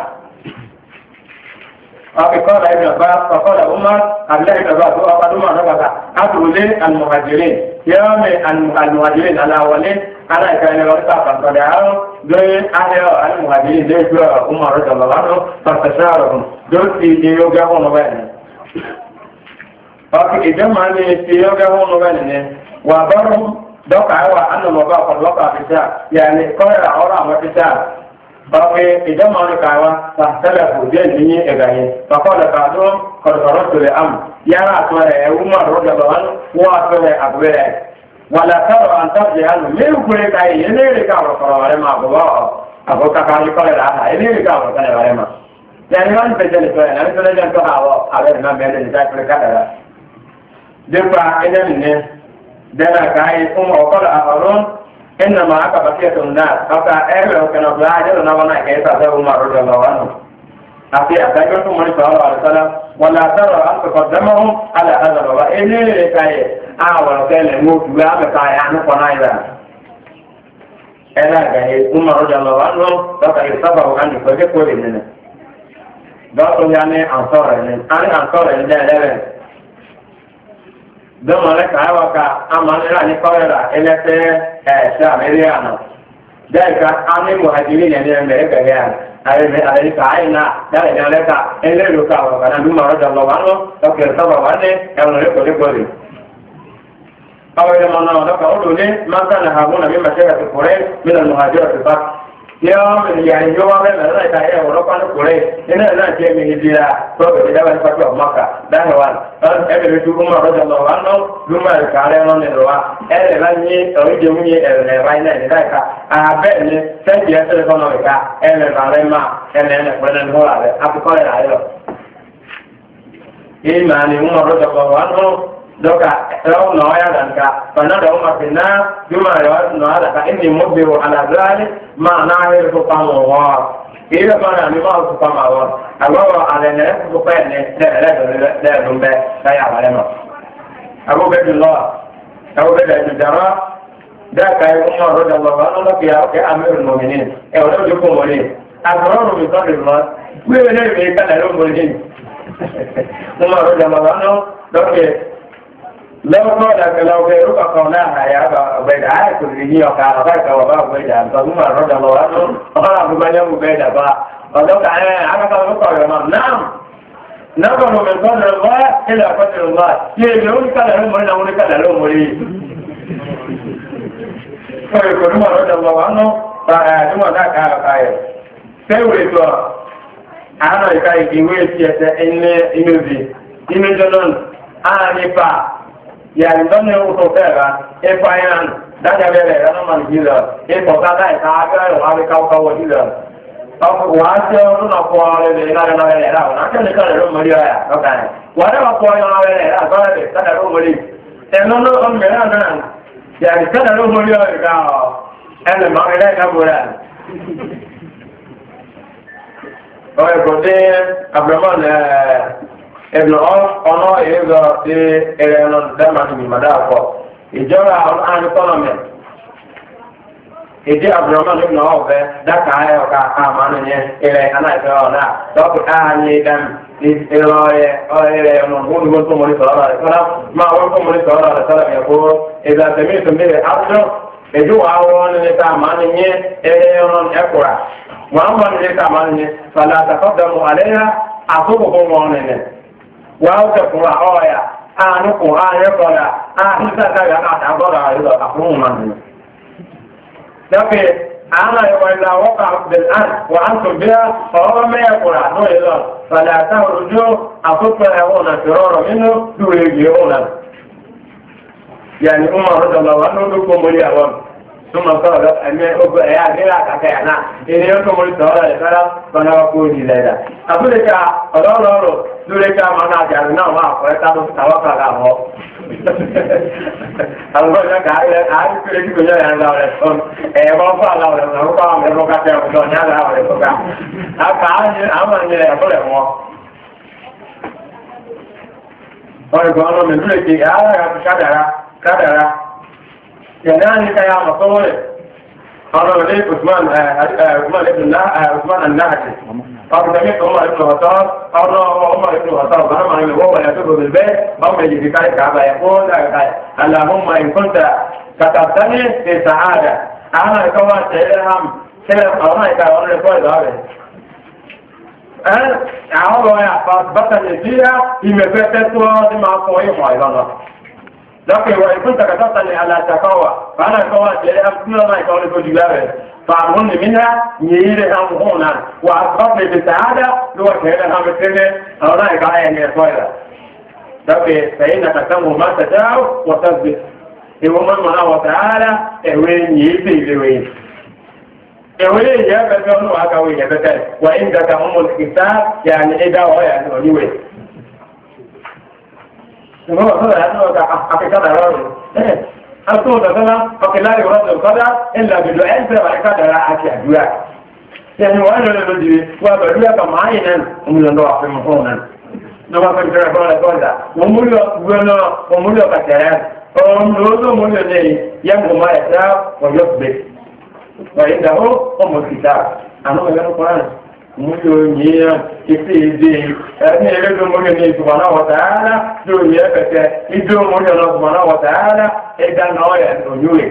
قال ابن عباس فقال عمر عبد الله بن عباس وقال عمر نبذ أدعو المهاجرين يوم المهاجرين الأولين أنا كان ورثة فدعوا دون أهل المهاجرين ذي عمر رضي الله عنه فاستشارهم دون في يوجهون بينهم أوكي إذا ما يوجهون بينهم وبرهم دوك عوا أن الوباء قد وقع في الشام يعني قال أورام في الشام Oke, ijam mana kawa, sahaja hujan ini egaye. Pakai lekadum, korban tu le am. Yara tu le, umar roda bawan, kuat tu le abwele. Walau kalau antar jalan, melu kule kai, ini lekar kalau ada mak bawa, aku kakak kalau ada, ini lekar kalau ada mak. Jangan pencet itu, nanti tu le jangan tu hawa, ada nama benda ni saya perlu kata. Jumpa ini, dia kai kalau aharun. إنما أكا بقية الناس أكا أهل وكنا بلاجة ونوانا كيسا سيء عمر رضي الله عنه أكي أتاكرتم من صلى الله عليه وسلم ولا ترى أن تقدمهم على هذا الوضع إني لكي أعوى كان الموت وعمل كايانو قنايدا إلا كي عمر رضي الله عنه فكا يصبروا أن يفجئ كل منه دعوا يعني أنصار أنا dɔnku ale ka awa ka amanira ni kɔrɛra ɛlɛtɛ samiriana dɛyi ka ani muhajiri yɛn yɛn mɛ ɛgɛ yɛn ale ka ayi na dɛyi ni ale ka ɛlɛlu ka wa kana duma ɔrɔ dɔn lɔba no dɔkɛ sɔba wa ne ɛwɔn ne kɔli kɔli awo yɛlɛ mɔna o dɔkɛ o do ne mansa na ha muna mi ma se ka ti kɔrɛ mi na muhajiri ti ba yɔn yani yɔ wa bɛ mɛ ɛlɛ ka yɛ wɔlɔ kɔni kɔrɛ ɛlɛ ɛlɛ cɛ mi hijira tɔbɛ ti daba ni fatu of maka dahi wa ɛbɛ bi tu umar rɔja lɔ wa nɔ luma kaarɛ nɔ ne wa ɛlɛ la nye ɔyi jɛmu nye ɛlɛ ba yi na yi ka a bɛ ni fɛn tiɛ sɛlɛ kɔnɔ yi ka ɛlɛ ba lɛ ma ɛlɛ ɛlɛ kpɛlɛ ni hɔ la lɛ a ti kɔrɛ la yɛ lɔ ima ni umar rɔja lɔ wa nɔ dɔka ɛlɛw nɔ ya dan ka fana da umar fi na luma yɛ nɔ ala ka inni mɔbiru ala zaali ma n'a yɛrɛ ko kama wɔɔrɔ ile bana ni ma ko kama wɔɔrɔ agbawo ale ne ko pɛ ne ne dun bɛ ka ya wale ma abu bɛ dun lɔ abu bɛ dun jara da ka ye umar rɔja lɔ wa nɔ ki ya kɛ amiru mɔminin ɛ o de ko mɔni a sɔrɔ nu mi sɔrɔ lɔ wele ne mi ka lalo mɔni umar rɔja lɔ wa nɔ dɔke لو قال لو غيرك قولها يا أبا عبيد عايز الرجية وكان غيرك وأبا عبيد فهم رضي الله عنهم وقال أبو بني عبيد أبا قالوا تعالى عرف المطر نعم نظر من قدر الله إلى قدر الله يقولون كذا لهم ولنا ولكذا لهم ولي فيقولون رضي الله عنهم ثم ذاك آية سيقول أنا يكاي كيوي إنه جنون أنا yani don ne uto fera e fayan daja bele ana man gila e to ka dai ka ga wa ka ka wa gila ta ko wa se no na ko ale le na na le ra na ke ne ka le ro mari ya to ka ne wa da ko yo na le ra to le ka da ro mari e no no on me na na yani ka da ro mari ya ka ele ma le ka bo ra o ko de abraham ibn ọ̀nà ìrìnlọ sí ẹ̀rẹ̀ ẹ̀nà dẹ́màtì ìmọ̀dá àkọ́ ìjọra àrùn tọ́nàmẹ̀ ìdí abdulrahman ibn ọ̀fẹ́ dákà ayọ̀ ká àmàlù yẹn ẹ̀rẹ̀ anáìfẹ́ ọ̀nà lọ́pù ààyè dẹ́m ìrọ̀ ẹ̀rẹ̀ ẹ̀nà wọ́n tó mọ̀rí sọ̀rọ̀ rẹ̀ sọ́lá máa wọ́n tó mọ̀rí sọ̀rọ̀ rẹ̀ sọ́lá yẹ kó ìdàtẹ̀mí ìtòmílẹ̀ àbúrò ìjú àwọn níta àmàlù yẹn ẹ̀rẹ̀ ẹ̀nà ẹ̀kùrà wọ́n mọ̀ níta àmàlù yẹn fàlà àtàkọ́dàmù àlẹ́yà àkókò wọn nìyẹn wàá tẹkùn àhọ́ọ̀yà àánúkùn ààrẹ́kọ̀ọ́yà ààrẹ́sàtàyà àtàgọ́rọ̀ àrílọ̀ àfúnhùn máa nìyàn. Dọ́kẹ́ àwọn ìwà ìlà wọ́pà bẹ̀rẹ̀ wà á tún bí ọwọ́ mẹ́ẹ̀kùnrà lóye lọ, fàlẹ̀ àtàwọn ojú àtúpẹ̀ ẹ̀wọ̀n àti rọrọ̀ nínú lórí ìgbé òun náà. Yàní ó máa rọ́jọ̀ lọ wá lórí kó mórí àwọn súnmọ́ sọ́rọ̀ ẹ̀mí ogun ẹ̀yà àgbéra àkàkẹ́yà náà, ènìyàn tó mórí sọ́rọ̀ ẹ̀ sára fọ́nà kó ní ilẹ̀ dà. Àbúrẹ́ka ọ̀lọ́rọ̀ lórí ká máa náà jàrí náà máa fọ́ ẹ́ta tó tàwọ́ kàrà mọ́. Àwọn ọjọ́ kàárẹ̀ àárín tí kò yẹ́ ẹ̀rọ rẹ̀ sọ ẹ̀rọ fún àlọ́ rẹ̀ sọ fún àwọn ẹ̀rọ kàtẹ́ ọ̀dọ́ ní àlọ́ rẹ̀ sọ́kà. Àkà àwọn àyẹ̀ ẹ̀rọ rẹ̀ wọ́n. Ọ̀rẹ́gbọ́n ọ̀nà mi lórí ti ààrẹ àti kádàrá. Yẹ̀dá ní káyà mọ̀ sọ́wọ́ rẹ̀. Ọ̀nà rẹ̀ Usman An-Nahdi. Ọdún tẹ́lẹ̀ ọmọ ìpínlẹ̀ ọ̀tọ́, ọdún ọmọ ìpínlẹ̀ ọ̀tọ́, ọ̀bá máa ń wọ́n wọ̀nyẹ̀ tó gbogbo bẹ́ẹ̀, ọmọ ìjìdí káyẹ̀ kàábà ẹ̀ fún dáadáa, aláhùnmá ìkúntà, kàtàkùtàní ìsàádà, àwọn ìkọwà tẹ́lẹ̀ hàm, tẹ́lẹ̀ àwọn ìkà ọ̀rọ̀ ẹ̀kọ́ ìdọ́ rẹ̀. Àwọn ọ̀rọ̀ àpá bátà lè bí á ìmẹ̀fẹ́ tẹ́ tó ọ́ sí máa fún ìmọ̀ ìlọ́nà. Lọ́pẹ̀ ìwọ̀ ìkúntà kàtàkùtàní alàṣàkọ́wà, àwọn ìkọwà tẹ́lẹ̀ hàm tí wọ́n máa ìkọ́ فأظن منها ييرها هنا وأصبحت بالسعادة لو كان هم السنة أو لا يقع يعني يصير فإنك تمه ما تشاء وتثبت يوم الله وتعالى وين يبي وين وين يبقى أنه أكوي يبقى وإن تهم الكتاب يعني إذا هو يعني ونوي هو هذا حقيقة الأمر أنتم تسمع فلا يرد القدر إلا بالدعاء فبركة راحة الدعاء يعني وأنا الذي وبدعاء كمعينا ومن الله في مفهوما نما فكر فلا قدر ومولى كثيرا ومولى لي يمهم ما يشاء ويثبت وعنده الكتاب أنا أقول القرآن mọ́lẹ̀ ìfẹ́ ìdí ẹni ẹgbẹ́ mọ́lẹ̀ ní ìtùmọ̀nà wọ̀tàálá lórí ẹgbẹ̀tẹ̀ ìdí mọ́lẹ̀ lọ́tùmọ̀nà wọ̀tàálá ẹgbẹ́ náà yà lójú rẹ̀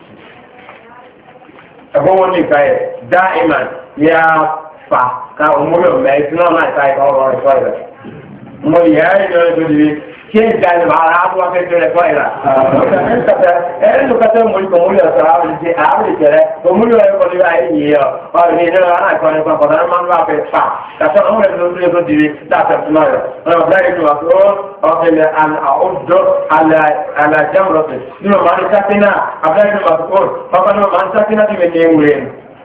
ẹgbọ́n wọn ní ìka ẹ̀ dáìmà yà fà ká òmúlẹ̀ mẹ́ ìtùnà náà ìka ìka ọ̀rọ̀ rẹ̀ fọ́ẹ̀rẹ̀ mọ́ ìyá ẹ̀ kí ẹ jáde máa ra àbúrò akẹ́kọ̀ọ́ rẹ̀ fọ́ ìlà. ẹ̀rọ kẹtẹ́ mọ̀lẹ́ ọ̀sán àwọn ìṣe àwọn ìṣẹ̀lẹ̀ òmùlẹ̀ ẹ̀kọ́ ní ayé yìí ọ̀ ọ̀rọ̀ ní ìlú ọ̀rọ̀ àìkọ́ nípa kọ̀dá ní máa ń bá fẹ́ fà kàtọ́ àwọn ẹ̀rọ ló ń lé lóde rí láti ẹ̀fún náà rẹ̀ ọ̀rọ̀ ọ̀gá ìlú àti ọ̀fẹ̀lẹ̀ àwùjọ àlàjáwùrọ̀sẹ̀ nínú ọ̀ma ní sákínà àbúrò ìlú àti ọ̀pá ní ọ̀ma ní sákínà ti mẹ́ni ewúrẹ́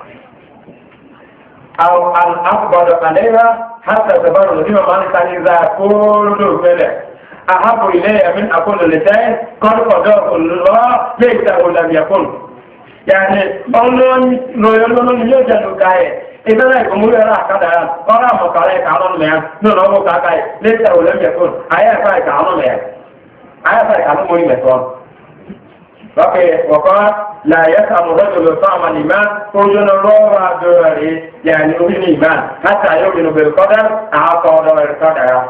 أو أن أقبض عليها حتى تبرر لما ما نساني ذا كل فعله أحب إلي من أقول لسان قد قضاء الله ليس لم يكن يعني أولون نيولون يوجد كاي إذا لا يكون مرة كذا قرأ مقالة كانون ميان نلوم كاي ليس لم يكن أيه كاي كانون ميان أيه كاي كانون ميان وقال لا يفهم الرجل طعم الإيمان وجن الله دوري يعني أمين الإيمان حتى يؤمن بالقدر أعطى دور القدر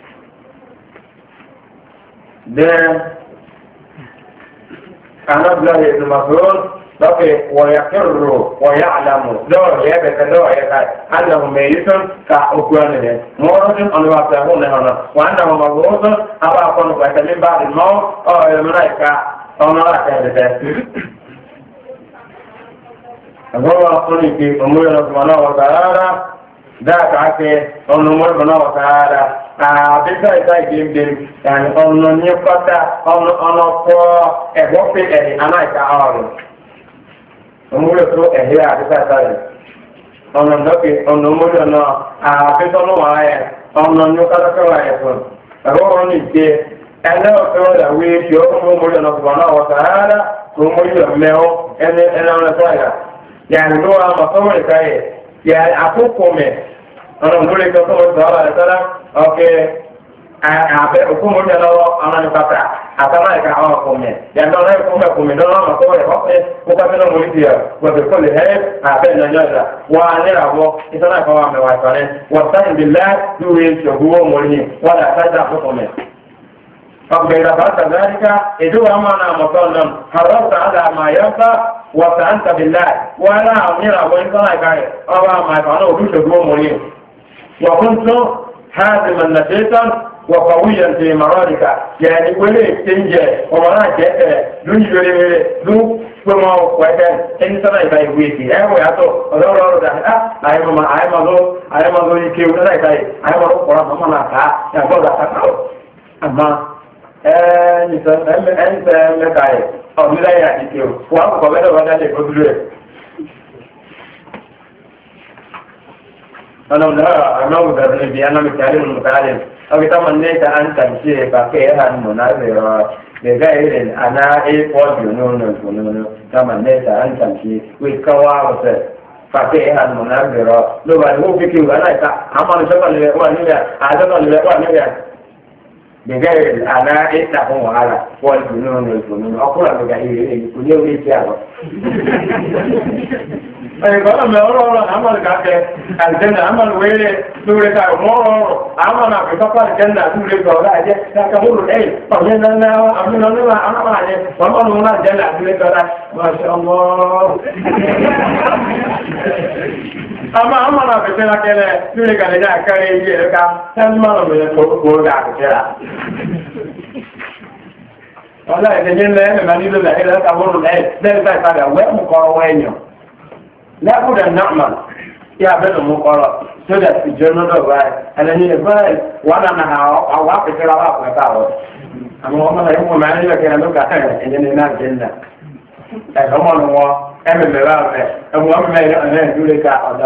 then another is المسؤول ويقر ويعلم دور يبقى دور يبقى أنه ميت كأكوانه مورد أن يوافقون هنا وأنه مبعوث أبا أكون من بعد الموت أو الملائكة أو ملائكة هو أقول في أمور سبحانه وتعالى ذاك عكس أمور سبحانه وتعالى àbíkọ́ ìta ìgbìmgbìm yàní ọ̀nà ní kọ́tà ọ̀nà fọ́ ẹ̀gbọ́n pé ẹ̀yìn aláìka ọ̀rùn òmúlò tó ẹ̀hẹ́ àbíkọ́ ìta rẹ̀ ọ̀nà lọ́kì ọ̀nà òmúlò náà àbíkọ́ ló wà áyẹ ọ̀nà ní kọ́tà wà ẹ̀ fún ẹ̀gbọ́n wọn ní ìgbé ẹ̀lẹ́ ọ̀fẹ́ ọ̀dà wí ṣe ó fún òmúlò náà fún ọ̀nà ọ̀tà rárá òmúlò mẹ́wọ́ ẹni ọ̀nà sọ́yà yàní ló wà mọ̀tọ́wọ́ ìka yẹ yàní àkókò mẹ́ ọ̀nà òmúlò ìkọ́tọ́ abe okumu de lo ana ni papa atama ka awa kome ya ndo na kome ndo na ma ko e hope ko ka no muri dia wa be ko le he abe na nyoda wa ne rawo itana ko wa me wa tane wa tan billah du we to huwa muri wala tada ko kome فبإذا فعلت ذلك إذو أمانا مطلم حرصت على ما ينفع وفعنت بالله ولا أمير وإن كان أبا ما يفعله بشكوه مريم وكنت حازما نشيطا وقويا في مرادك يعني ولي تنجي ومنا جاء دون يولي دون كما وكان إنسان يبقى يويتي أيوة يأتو أدور ده أيما ذو يكيو ده يبقى أيما ذو قرآن ممنا كا يقول ده أما أنت مكاي أو لا يأتيو وأنا قبل وأنا لكذلك أنا لا بأنا مكالم المتعلم أو تمنيت أن تمشي فكيها المناظرة بغير أنا فنون تمنيت أن تمشي ويكوارث فكيها المناظرة لو هو فيك وأنا أما نشغل وأنا بغير أنا إتقوا على والجنون أقول بغير يكون يوم يتعب Ẹ̀gbọ́n mi ọ̀rọ̀ àmàlù kàkẹ́ àjẹ́nà àmàlù wẹ́rẹ́ lórí ká mọ́rọ̀ àmàlù àfẹ́kọ́kọ́ àjẹ́nà lórí kọ̀ọ̀lá àjẹ́ kàkàmúrù ẹ̀yìn ọ̀yẹ́ náà àmìnà níwà àmàlù ọmọlù wọn àjẹ́nà lórí kọ̀ọ̀lá Máṣá'Allāh. Àmàlù àfẹ́kẹ́ lákẹ́lẹ̀ lórí kàlẹ̀ ní àkẹ́rẹ́ ilé ẹ̀ká tẹ́lẹ̀mọ́lù mẹ́lẹ̀ tó kúrò àkẹ́kẹ́ra. Ọlá ìdẹ́jẹ́ lẹ́ẹ̀mẹ́ nílò lẹ́ẹ̀lẹ́ta lábúdà náà yà bẹ́ẹ̀ lọ́mú kọ́rọ̀ so that ìjọ náà báyìí ẹlẹ́ni báyìí wọ́n náà àwọn apẹ̀tẹ̀rẹ̀ àwọn apẹ̀tẹ̀ àwọn àmọ́ ọmọ náà yóò mọ̀ máa ń yọ kẹ́rẹ́ lókà ẹ̀yẹ́ ní náà jẹ́ náà ẹ̀sọ́ mọ̀ ní wọn ẹ̀mẹ̀mẹ̀ bá rẹ̀ ẹ̀mọ̀ mẹ́rin ọ̀nà ìdúró ká ọ̀dọ̀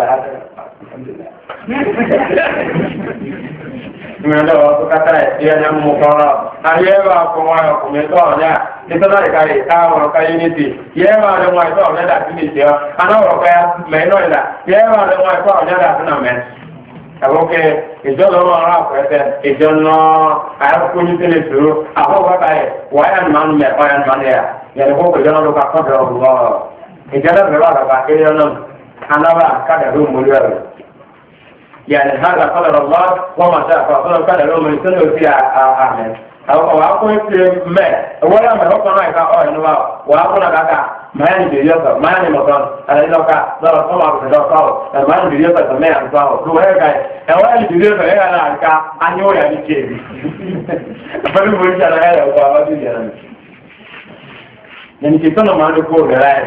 ìrìnàjò ọ̀tọ́kátà ìyẹn mú kọ́rọ̀ ayẹ́wà ọkùnrin ọkùnrin tó ọ̀nà nítorí ìkàrí káwọn ọ̀ká unity yẹ́wà ọ̀dọ́wọ́ ẹ̀tọ́ ọ̀nẹ́dà sí lè jẹ́ anáwọ̀ká mẹ́nà ìlà yẹ́wà ọ̀dọ́wọ́ ẹ̀tọ́ ọ̀nẹ́dà sí náà mẹ́ àbúkẹ́ ìjọ lọ́wọ́ ọ̀rọ̀ àpẹẹsẹ ìjọ náà àyàkókòjú tẹ́lẹ̀ sòrò àbúkọ́ta ẹ̀ wáyà nìmánu mẹ́ ọ̀yà nìmánu yà yẹn kó kò jọ́nà lóka kọ́dọ̀ ọ̀gbọ́n ìjọba bẹ̀rẹ̀ àgbà kéré náà anáwà kádà ló mú lẹ́rù يعني هذا قدر الله وما شاء فقدر قدر له من سنه في آمين أو أقول ما ولا ما هو كنا يكا أو إنه وأقول لك ما يعني بيجي ما يعني مثلا على إنه كا ضرب طبعا بيجي صار ما يعني بيجي ما يعني صار هو هيك هو اللي بيجي فهي أنا كا أنيو يعني كذي فلو بيجي أنا هذا هو ما بيجي أنا يعني كتير ما نقول غير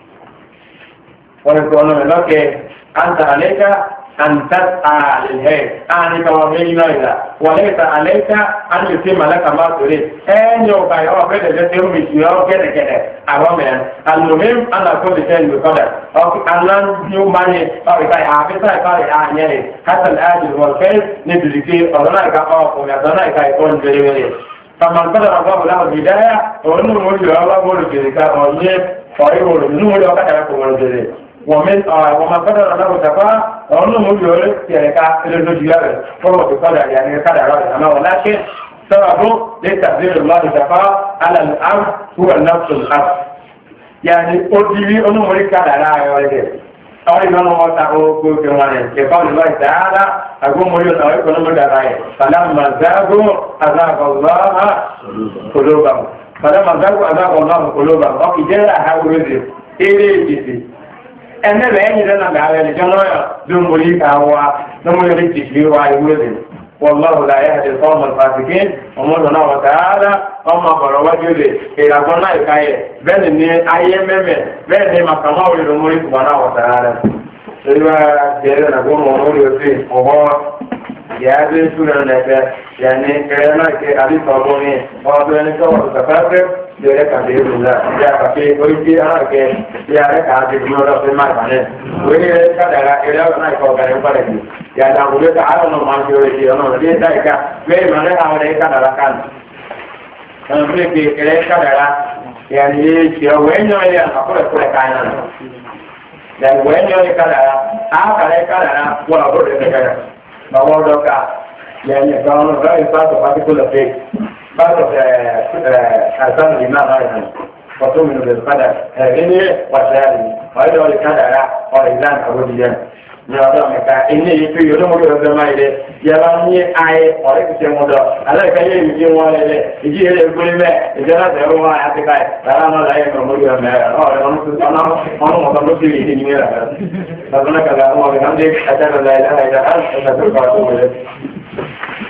ونقول لك أنت عليك أن تسعى للهير أنك ومين إذا وليس عليك أن يتم لك ما تريد أن يوقع يوقع بيت يوم يشير كده كده أرامين المهم أن كل شيء بقدر أو أن يومني أو إذا عبثا يقال يعني حتى الآجل والخير ندركي أرناك أو يدناك يكون جريمي فمن قدر الله له الهداية وأنه مولي الله مولي جريكا أو يقول نور يوقع يكون جريمي ومن قدر له تقى أنه يقول يعني إلى الجيار فهو بقدر يعني قدر الله ولكن سببه لتقدير الله تقى على الأرض هو نفس الأرض يعني أدري أنه مريك قدر لا يولد أريد أن أقول كمان كقول الله تعالى أقول مريض أو يكون مدرعي فلما زاغوا أزاغ الله قلوبهم فلما زاغوا أزاغ الله قلوبهم وكجاء هؤلاء إليه ẹnẹ bẹ́ẹ̀ yìí lẹ́nà bẹ̀rẹ̀ ẹ̀jọ́ náà lóńgbòlì káwa lóńgbòlì ti fi wá ìwúrẹ́dẹ̀ wọ́lọ́wọ́ láyé àti sọ́ọ̀mù fàtìkì ọmọdé náà wọ́n tààdá ọmọ ọ̀rọ̀ wájú rẹ̀ ìràgbọ́ náà ìkáyẹ̀ bẹ́ẹ̀ ni ayé mẹ́mẹ́ bẹ́ẹ̀ ni màkàmá orí lóńgbòlì kùbọ̀ náà wọ́n tààdá lórí jẹ́rẹ̀ nàgbọ́n mọ̀ orí òsì ọ̀họ́ yàrá ìṣúná nẹ̀fẹ̀ yàní kẹrẹ náà kẹ àdìsọ̀gbọ́n ní ọdún ẹni tó wọ́n yare ka da yin da ya ka ke wai ke ana ke yare ka da kuma da sai mai bane wai ka da ra ira na ko ga ran bare ni ya da gure ka ana no man jore ji ono ne da ka wai mane a wai ka da ra kan an bre ke ira ka da ra ya ni ke wai no ya ka ko ko ka na da wai no ka da ra a ka da ra wa ko da ka ba wa do ka ya ni ka no ra pa to particular thing بعض أركان الإمام أيضا وتؤمن بالقدر إني وشهادي وإذا القدر وإذن أبوديا نعم إني يفي يوم يوم ما يله يباني أي أريك سيمودا على كي يجي ولا يجي يقول ما إذا تهرب ما يأتيكاي ترى ما لا يمر يوم ما أنا مطلوب لي إني ميرا فأنا كذا ما بنعمل أجل لا إله إلا أنت أستغفرك وأتوب إليك